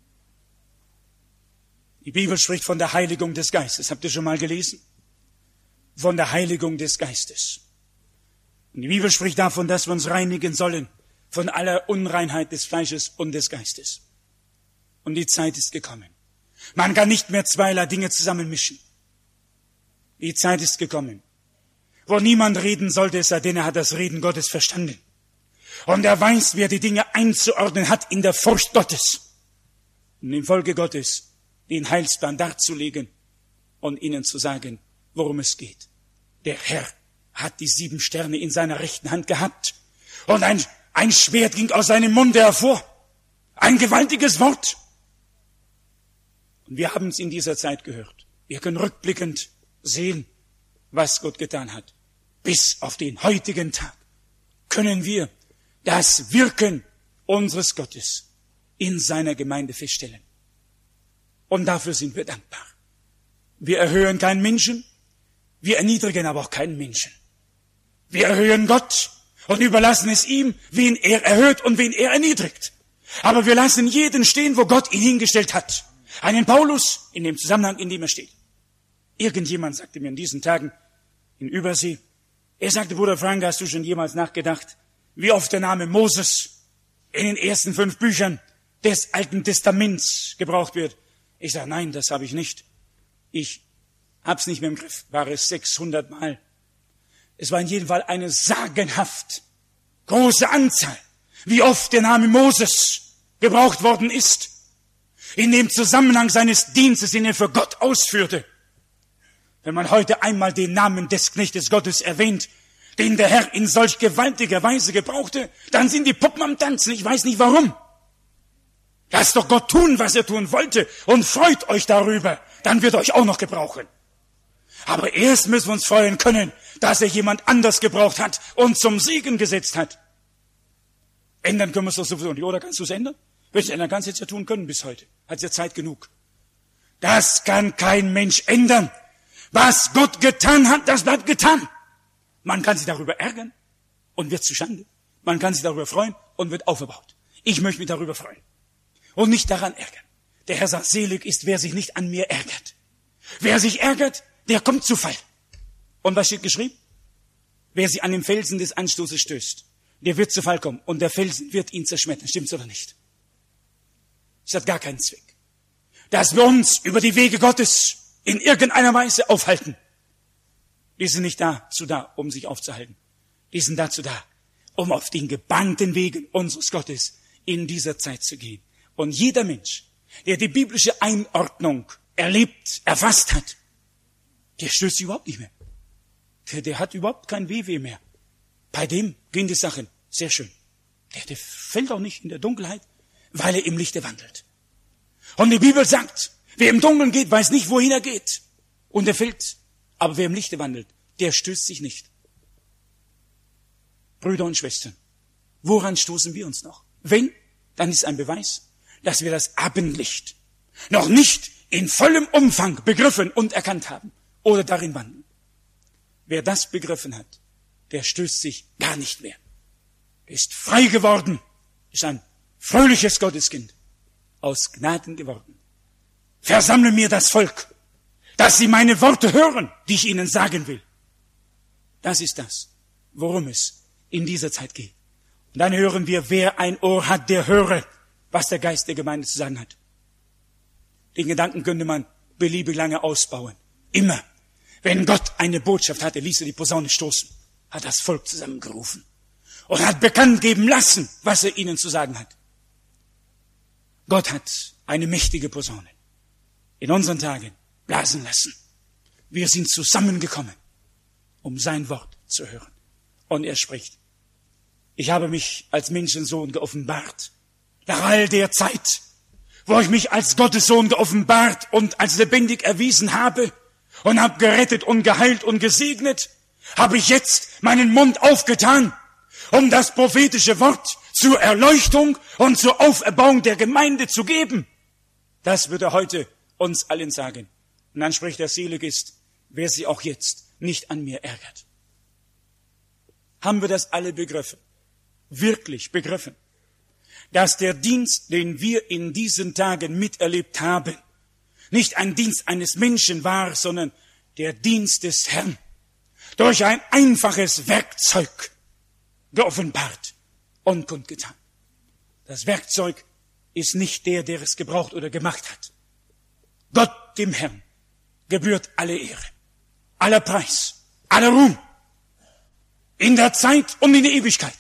Die Bibel spricht von der Heiligung des Geistes. Habt ihr schon mal gelesen? Von der Heiligung des Geistes. Und die Bibel spricht davon, dass wir uns reinigen sollen von aller Unreinheit des Fleisches und des Geistes. Und die Zeit ist gekommen. Man kann nicht mehr zweierlei Dinge zusammenmischen. Die Zeit ist gekommen, wo niemand reden sollte, es sei denn, er hat das Reden Gottes verstanden. Und er weiß, wer die Dinge einzuordnen hat in der Furcht Gottes. Und im Volke Gottes den Heilsplan darzulegen und ihnen zu sagen, worum es geht. Der Herr hat die 7 Sterne in seiner rechten Hand gehabt. Und ein Schwert ging aus seinem Munde hervor. Ein gewaltiges Wort. Und wir haben es in dieser Zeit gehört. Wir können rückblickend sehen, was Gott getan hat. Bis auf den heutigen Tag können wir das Wirken unseres Gottes in seiner Gemeinde feststellen. Und dafür sind wir dankbar. Wir erhöhen keinen Menschen, wir erniedrigen aber auch keinen Menschen. Wir erhöhen Gott und überlassen es ihm, wen er erhöht und wen er erniedrigt. Aber wir lassen jeden stehen, wo Gott ihn hingestellt hat. Einen Paulus in dem Zusammenhang, in dem er steht. Irgendjemand sagte mir in diesen Tagen in Übersee, er sagte, Bruder Frank, hast du schon jemals nachgedacht, wie oft der Name Moses in den ersten 5 Büchern des Alten Testaments gebraucht wird? Ich sage, nein, das habe ich nicht. Ich hab's nicht mehr im Griff. War es 600 Mal? Es war in jedem Fall eine sagenhaft große Anzahl, wie oft der Name Moses gebraucht worden ist, in dem Zusammenhang seines Dienstes, den er für Gott ausführte. Wenn man heute einmal den Namen des Knechtes Gottes erwähnt, den der Herr in solch gewaltiger Weise gebrauchte, dann sind die Puppen am Tanzen. Ich weiß nicht warum. Lasst doch Gott tun, was er tun wollte und freut euch darüber. Dann wird er euch auch noch gebrauchen. Aber erst müssen wir uns freuen können, dass er jemand anders gebraucht hat und zum Segen gesetzt hat. Ändern können wir es doch sowieso nicht, oder? Kannst du es ändern? Wenn es ändern kannst, hättest du ja tun können bis heute. Hat ja Zeit genug. Das kann kein Mensch ändern. Was Gott getan hat, das bleibt getan. Man kann sich darüber ärgern und wird zu Schande. Man kann sich darüber freuen und wird aufgebaut. Ich möchte mich darüber freuen und nicht daran ärgern. Der Herr sagt, selig ist, wer sich nicht an mir ärgert. Wer sich ärgert, der kommt zu Fall. Und was steht geschrieben? Wer sich an den Felsen des Anstoßes stößt, der wird zu Fall kommen und der Felsen wird ihn zerschmettern. Stimmt's oder nicht? Es hat gar keinen Zweck, dass wir uns über die Wege Gottes in irgendeiner Weise aufhalten. Die sind nicht dazu da, um sich aufzuhalten. Die sind dazu da, um auf den gebahnten Wegen unseres Gottes in dieser Zeit zu gehen. Und jeder Mensch, der die biblische Einordnung erlebt, erfasst hat, der stößt sich überhaupt nicht mehr. Der hat überhaupt kein Wehweh mehr. Bei dem gehen die Sachen sehr schön. Der fällt auch nicht in der Dunkelheit, weil er im Lichte wandelt. Und die Bibel sagt, wer im Dunkeln geht, weiß nicht, wohin er geht. Und er fällt. Aber wer im Lichte wandelt, der stößt sich nicht. Brüder und Schwestern, woran stoßen wir uns noch? Wenn, dann ist ein Beweis, dass wir das Abendlicht noch nicht in vollem Umfang begriffen und erkannt haben oder darin wandeln. Wer das begriffen hat, der stößt sich gar nicht mehr. Er ist frei geworden, ist ein fröhliches Gotteskind, aus Gnaden geworden. Versammle mir das Volk, dass sie meine Worte hören, die ich ihnen sagen will. Das ist das, worum es in dieser Zeit geht. Und dann hören wir, wer ein Ohr hat, der höre, was der Geist der Gemeinde zu sagen hat. Den Gedanken könnte man beliebig lange ausbauen. Immer, wenn Gott eine Botschaft hatte, ließ er die Posaune stoßen, hat das Volk zusammengerufen und hat bekannt geben lassen, was er ihnen zu sagen hat. Gott hat eine mächtige Posaune in unseren Tagen blasen lassen. Wir sind zusammengekommen, um sein Wort zu hören. Und er spricht: Ich habe mich als Menschensohn geoffenbart. Nach all der Zeit, wo ich mich als Gottes Sohn geoffenbart und als lebendig erwiesen habe und habe gerettet und geheilt und gesegnet, habe ich jetzt meinen Mund aufgetan, um das prophetische Wort zur Erleuchtung und zur Auferbauung der Gemeinde zu geben. Das wird er heute uns allen sagen. Und dann spricht er: Selig ist, wer sich auch jetzt nicht an mir ärgert. Haben wir das alle begriffen? Wirklich begriffen? Dass der Dienst, den wir in diesen Tagen miterlebt haben, nicht ein Dienst eines Menschen war, sondern der Dienst des Herrn, durch ein einfaches Werkzeug geoffenbart und kundgetan. Das Werkzeug ist nicht der, der es gebraucht oder gemacht hat. Gott, dem Herrn, gebührt alle Ehre, aller Preis, aller Ruhm, in der Zeit und in der Ewigkeit.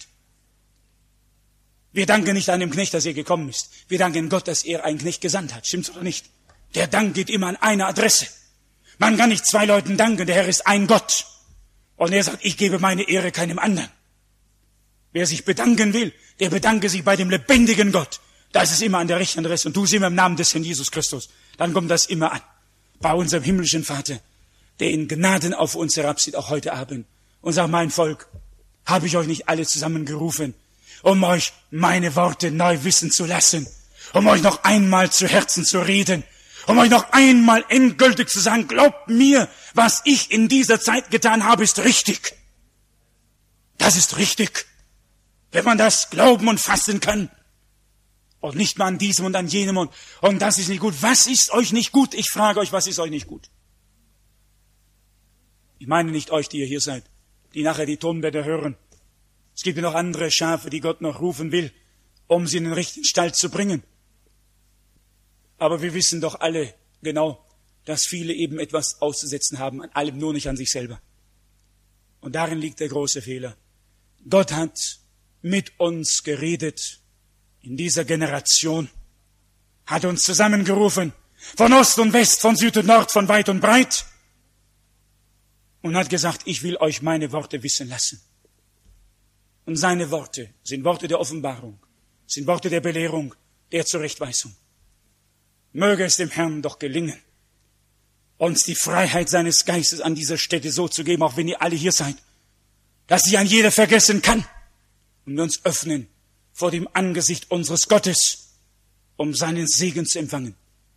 Wir danken nicht einem Knecht, dass er gekommen ist. Wir danken Gott, dass er einen Knecht gesandt hat. Stimmt's oder nicht? Der Dank geht immer an eine Adresse. Man kann nicht zwei Leuten danken. Der Herr ist ein Gott. Und er sagt: Ich gebe meine Ehre keinem anderen. Wer sich bedanken will, der bedanke sich bei dem lebendigen Gott. Das ist immer an der rechten Adresse. Und tu es immer im Namen des Herrn Jesus Christus. Dann kommt das immer an. Bei unserem himmlischen Vater, der in Gnaden auf uns herabsieht, auch heute Abend. Und sagt: Mein Volk, habe ich euch nicht alle zusammengerufen, um euch meine Worte neu wissen zu lassen, um euch noch einmal zu Herzen zu reden, um euch noch einmal endgültig zu sagen: Glaubt mir, was ich in dieser Zeit getan habe, ist richtig. Das ist richtig. Wenn man das glauben und fassen kann und nicht mal an diesem und an jenem und das ist nicht gut. Was ist euch nicht gut? Ich frage euch, was ist euch nicht gut? Ich meine nicht euch, die ihr hier seid, die nachher die Tonbänder hören. Es gibt ja noch andere Schafe, die Gott noch rufen will, um sie in den richtigen Stall zu bringen. Aber wir wissen doch alle genau, dass viele eben etwas auszusetzen haben, an allem, nur nicht an sich selber. Und darin liegt der große Fehler. Gott hat mit uns geredet in dieser Generation, hat uns zusammengerufen, von Ost und West, von Süd und Nord, von weit und breit, und hat gesagt: Ich will euch meine Worte wissen lassen. Und seine Worte sind Worte der Offenbarung, sind Worte der Belehrung, der Zurechtweisung. Möge es dem Herrn doch gelingen, uns die Freiheit seines Geistes an dieser Stätte so zu geben, auch wenn ihr alle hier seid, dass sie an jeder vergessen kann, und wir uns öffnen vor dem Angesicht unseres Gottes, um seinen Segen zu empfangen.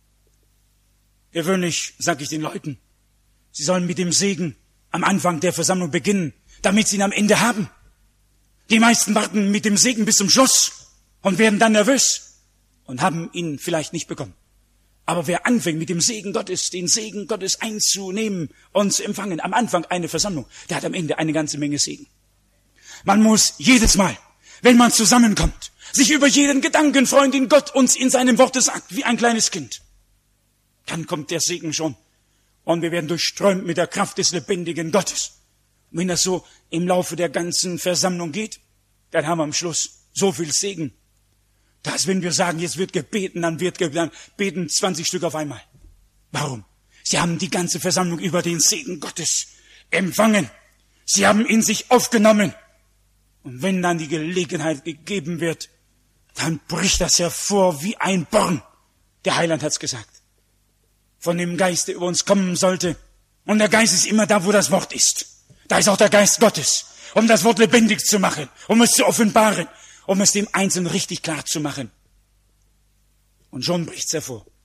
Gewöhnlich sage ich den Leuten, sie sollen mit dem Segen am Anfang der Versammlung beginnen, damit sie ihn am Ende haben. Die meisten warten mit dem Segen bis zum Schluss und werden dann nervös und haben ihn vielleicht nicht bekommen. Aber wer anfängt mit dem Segen Gottes, den Segen Gottes einzunehmen und zu empfangen, am Anfang eine Versammlung, der hat am Ende eine ganze Menge Segen. Man muss jedes Mal, wenn man zusammenkommt, sich über jeden Gedanken freuen, den Gott uns in seinem Worte sagt, wie ein kleines Kind. Dann kommt der Segen schon und wir werden durchströmt mit der Kraft des lebendigen Gottes. Und wenn das so im Laufe der ganzen Versammlung geht, dann haben wir am Schluss so viel Segen, dass wenn wir sagen, jetzt wird gebeten, dann beten 20 Stück auf einmal. Warum? Sie haben die ganze Versammlung über den Segen Gottes empfangen. Sie haben ihn sich aufgenommen. Und wenn dann die Gelegenheit gegeben wird, dann bricht das hervor wie ein Born. Der Heiland hat's gesagt. Von dem Geist, der über uns kommen sollte. Und der Geist ist immer da, wo das Wort ist. Da ist auch der Geist Gottes, um das Wort lebendig zu machen, um es zu offenbaren, um es dem Einzelnen richtig klar zu machen. Und schon bricht's hervor.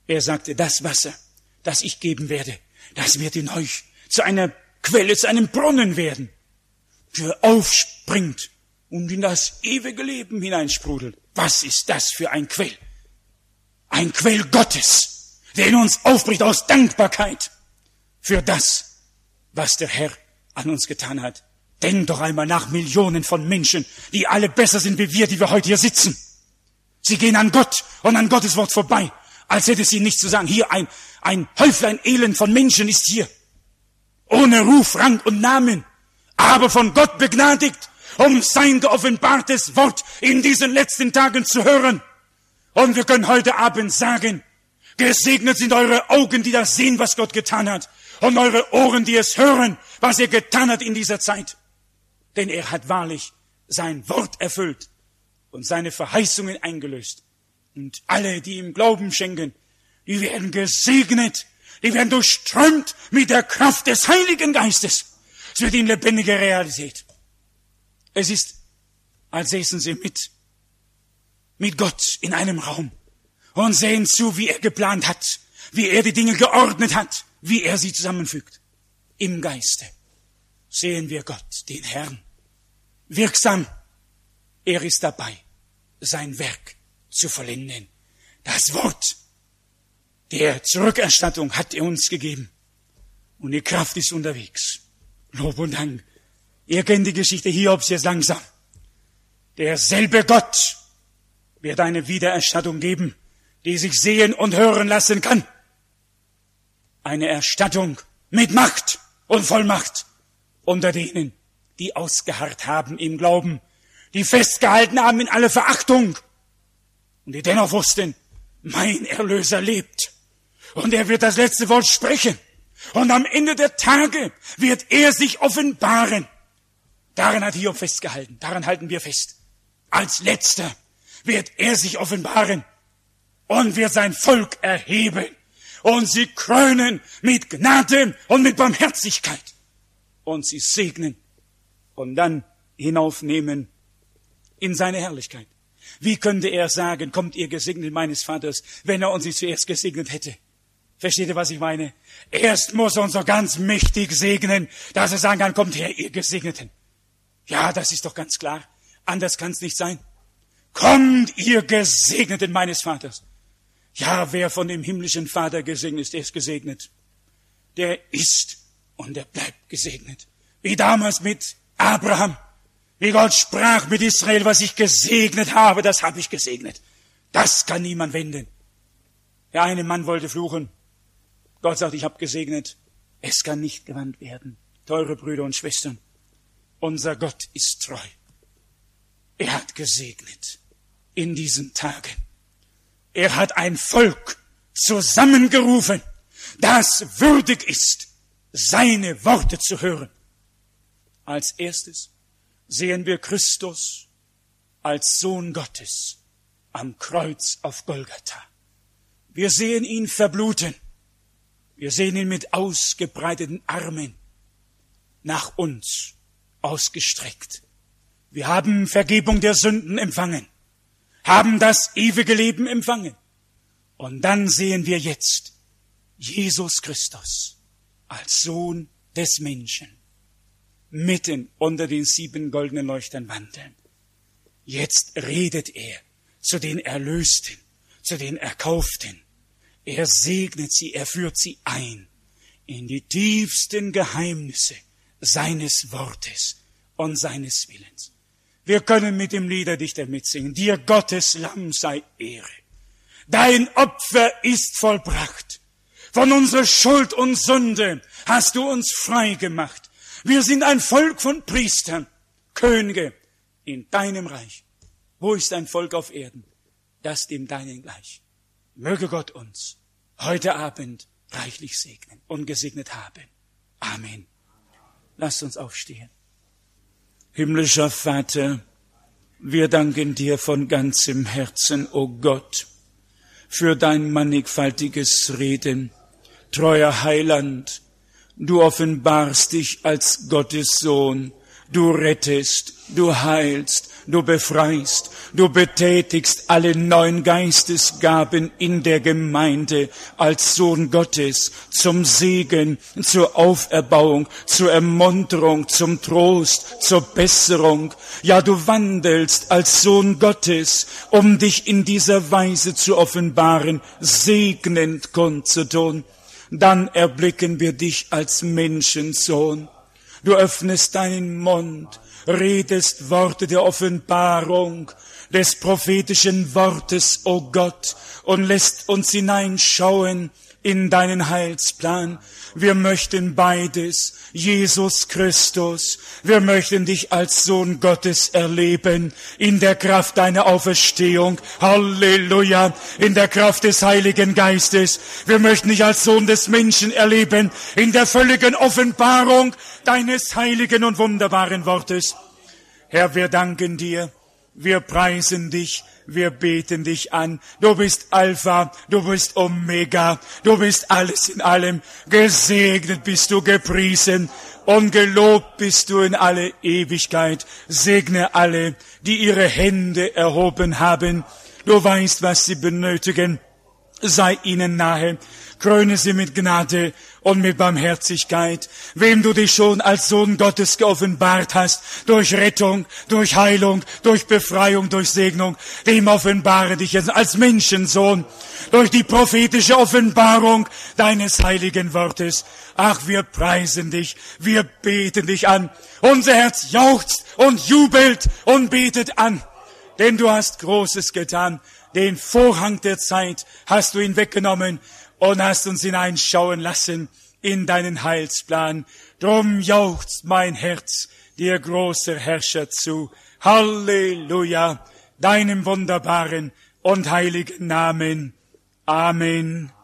Er sagte, das Wasser, das ich geben werde, das wird in euch zu einer Quelle, zu einem Brunnen werden, der aufspringt und in das ewige Leben hineinsprudelt. Was ist das für ein Quell? Ein Quell Gottes, der in uns aufbricht aus Dankbarkeit für das, was der Herr an uns getan hat. Denk doch einmal nach Millionen von Menschen, die alle besser sind wie wir, die wir heute hier sitzen. Sie gehen an Gott und an Gottes Wort vorbei, als hätte sie nichts zu sagen. Hier ein Häuflein Elend von Menschen ist hier, ohne Ruf, Rang und Namen, aber von Gott begnadigt, um sein geoffenbartes Wort in diesen letzten Tagen zu hören. Und wir können heute Abend sagen, gesegnet sind eure Augen, die das sehen, was Gott getan hat, und eure Ohren, die es hören, was er getan hat in dieser Zeit. Denn er hat wahrlich sein Wort erfüllt und seine Verheißungen eingelöst. Und alle, die ihm Glauben schenken, die werden gesegnet, die werden durchströmt mit der Kraft des Heiligen Geistes. Es wird in lebendige Realität. Es ist, als säßen sie mit Gott in einem Raum und sehen zu, wie er geplant hat, wie er die Dinge geordnet hat, wie er sie zusammenfügt. Im Geiste sehen wir Gott, den Herrn, wirksam. Er ist dabei, sein Werk zu vollenden. Das Wort der Zurückerstattung hat er uns gegeben. Und die Kraft ist unterwegs. Lob und Dank. Ihr kennt die Geschichte Hiobs jetzt langsam. Derselbe Gott wird eine Wiedererstattung geben, die sich sehen und hören lassen kann. Eine Erstattung mit Macht und Vollmacht unter denen, die ausgeharrt haben im Glauben, die festgehalten haben in aller Verachtung und die dennoch wussten, mein Erlöser lebt und er wird das letzte Wort sprechen und am Ende der Tage wird er sich offenbaren. Daran hat Hiob festgehalten, daran halten wir fest. Als Letzter wird er sich offenbaren und wird sein Volk erheben und sie krönen mit Gnade und mit Barmherzigkeit und sie segnen und dann hinaufnehmen in seine Herrlichkeit. Wie könnte er sagen, kommt ihr Gesegnet meines Vaters, wenn er uns nicht zuerst gesegnet hätte? Versteht ihr, was ich meine? Erst muss er uns so ganz mächtig segnen, dass er sagen kann, kommt her, ihr Gesegneten. Ja, das ist doch ganz klar. Anders kann es nicht sein. Kommt, ihr Gesegneten meines Vaters. Ja, wer von dem himmlischen Vater gesegnet ist, der ist gesegnet. Der ist und der bleibt gesegnet. Wie damals mit Abraham. Wie Gott sprach mit Israel, was ich gesegnet habe, das habe ich gesegnet. Das kann niemand wenden. Der eine Mann wollte fluchen. Gott sagt, ich habe gesegnet. Es kann nicht gewandt werden. Teure Brüder und Schwestern, unser Gott ist treu. Er hat gesegnet in diesen Tagen. Er hat ein Volk zusammengerufen, das würdig ist, seine Worte zu hören. Als erstes sehen wir Christus als Sohn Gottes am Kreuz auf Golgatha. Wir sehen ihn verbluten. Wir sehen ihn mit ausgebreiteten Armen nach uns ausgestreckt. Wir haben Vergebung der Sünden empfangen, haben das ewige Leben empfangen. Und dann sehen wir jetzt Jesus Christus als Sohn des Menschen mitten unter den 7 goldenen Leuchtern wandeln. Jetzt redet er zu den Erlösten, zu den Erkauften. Er segnet sie, er führt sie ein in die tiefsten Geheimnisse seines Wortes und seines Willens. Wir können mit dem Liederdichter mitsingen. Dir Gottes Lamm sei Ehre. Dein Opfer ist vollbracht. Von unserer Schuld und Sünde hast du uns frei gemacht. Wir sind ein Volk von Priestern, Könige in deinem Reich. Wo ist ein Volk auf Erden, das dem deinen gleich? Möge Gott uns heute Abend reichlich segnen und gesegnet haben. Amen. Lasst uns aufstehen. Himmlischer Vater, wir danken dir von ganzem Herzen, o Gott, für dein mannigfaltiges Reden. Treuer Heiland, du offenbarst dich als Gottes Sohn, du rettest, du heilst, du befreist, du betätigst alle neuen Geistesgaben in der Gemeinde als Sohn Gottes zum Segen, zur Auferbauung, zur Ermunterung, zum Trost, zur Besserung. Ja, du wandelst als Sohn Gottes, um dich in dieser Weise zu offenbaren, segnend kundzutun. Dann erblicken wir dich als Menschensohn. Du öffnest deinen Mund, redest Worte der Offenbarung, des prophetischen Wortes, o Gott, und lässt uns hineinschauen in deinen Heilsplan. Wir möchten beides, Jesus Christus. Wir möchten dich als Sohn Gottes erleben, in der Kraft deiner Auferstehung. Halleluja, in der Kraft des Heiligen Geistes. Wir möchten dich als Sohn des Menschen erleben, in der völligen Offenbarung deines heiligen und wunderbaren Wortes. Herr, wir danken dir. Wir preisen dich, wir beten dich an. Du bist Alpha, du bist Omega, du bist alles in allem. Gesegnet bist du, gepriesen und gelobt bist du in alle Ewigkeit. Segne alle, die ihre Hände erhoben haben. Du weißt, was sie benötigen. Sei ihnen nahe. Kröne sie mit Gnade und mit Barmherzigkeit, wem du dich schon als Sohn Gottes geoffenbart hast, durch Rettung, durch Heilung, durch Befreiung, durch Segnung, dem offenbare dich jetzt als Menschensohn, durch die prophetische Offenbarung deines heiligen Wortes. Ach, wir preisen dich, wir beten dich an. Unser Herz jauchzt und jubelt und betet an, denn du hast Großes getan. Den Vorhang der Zeit hast du ihn weggenommen und hast uns hineinschauen lassen in deinen Heilsplan. Drum jauchzt mein Herz dir, großer Herrscher, zu. Halleluja, deinem wunderbaren und heiligen Namen. Amen.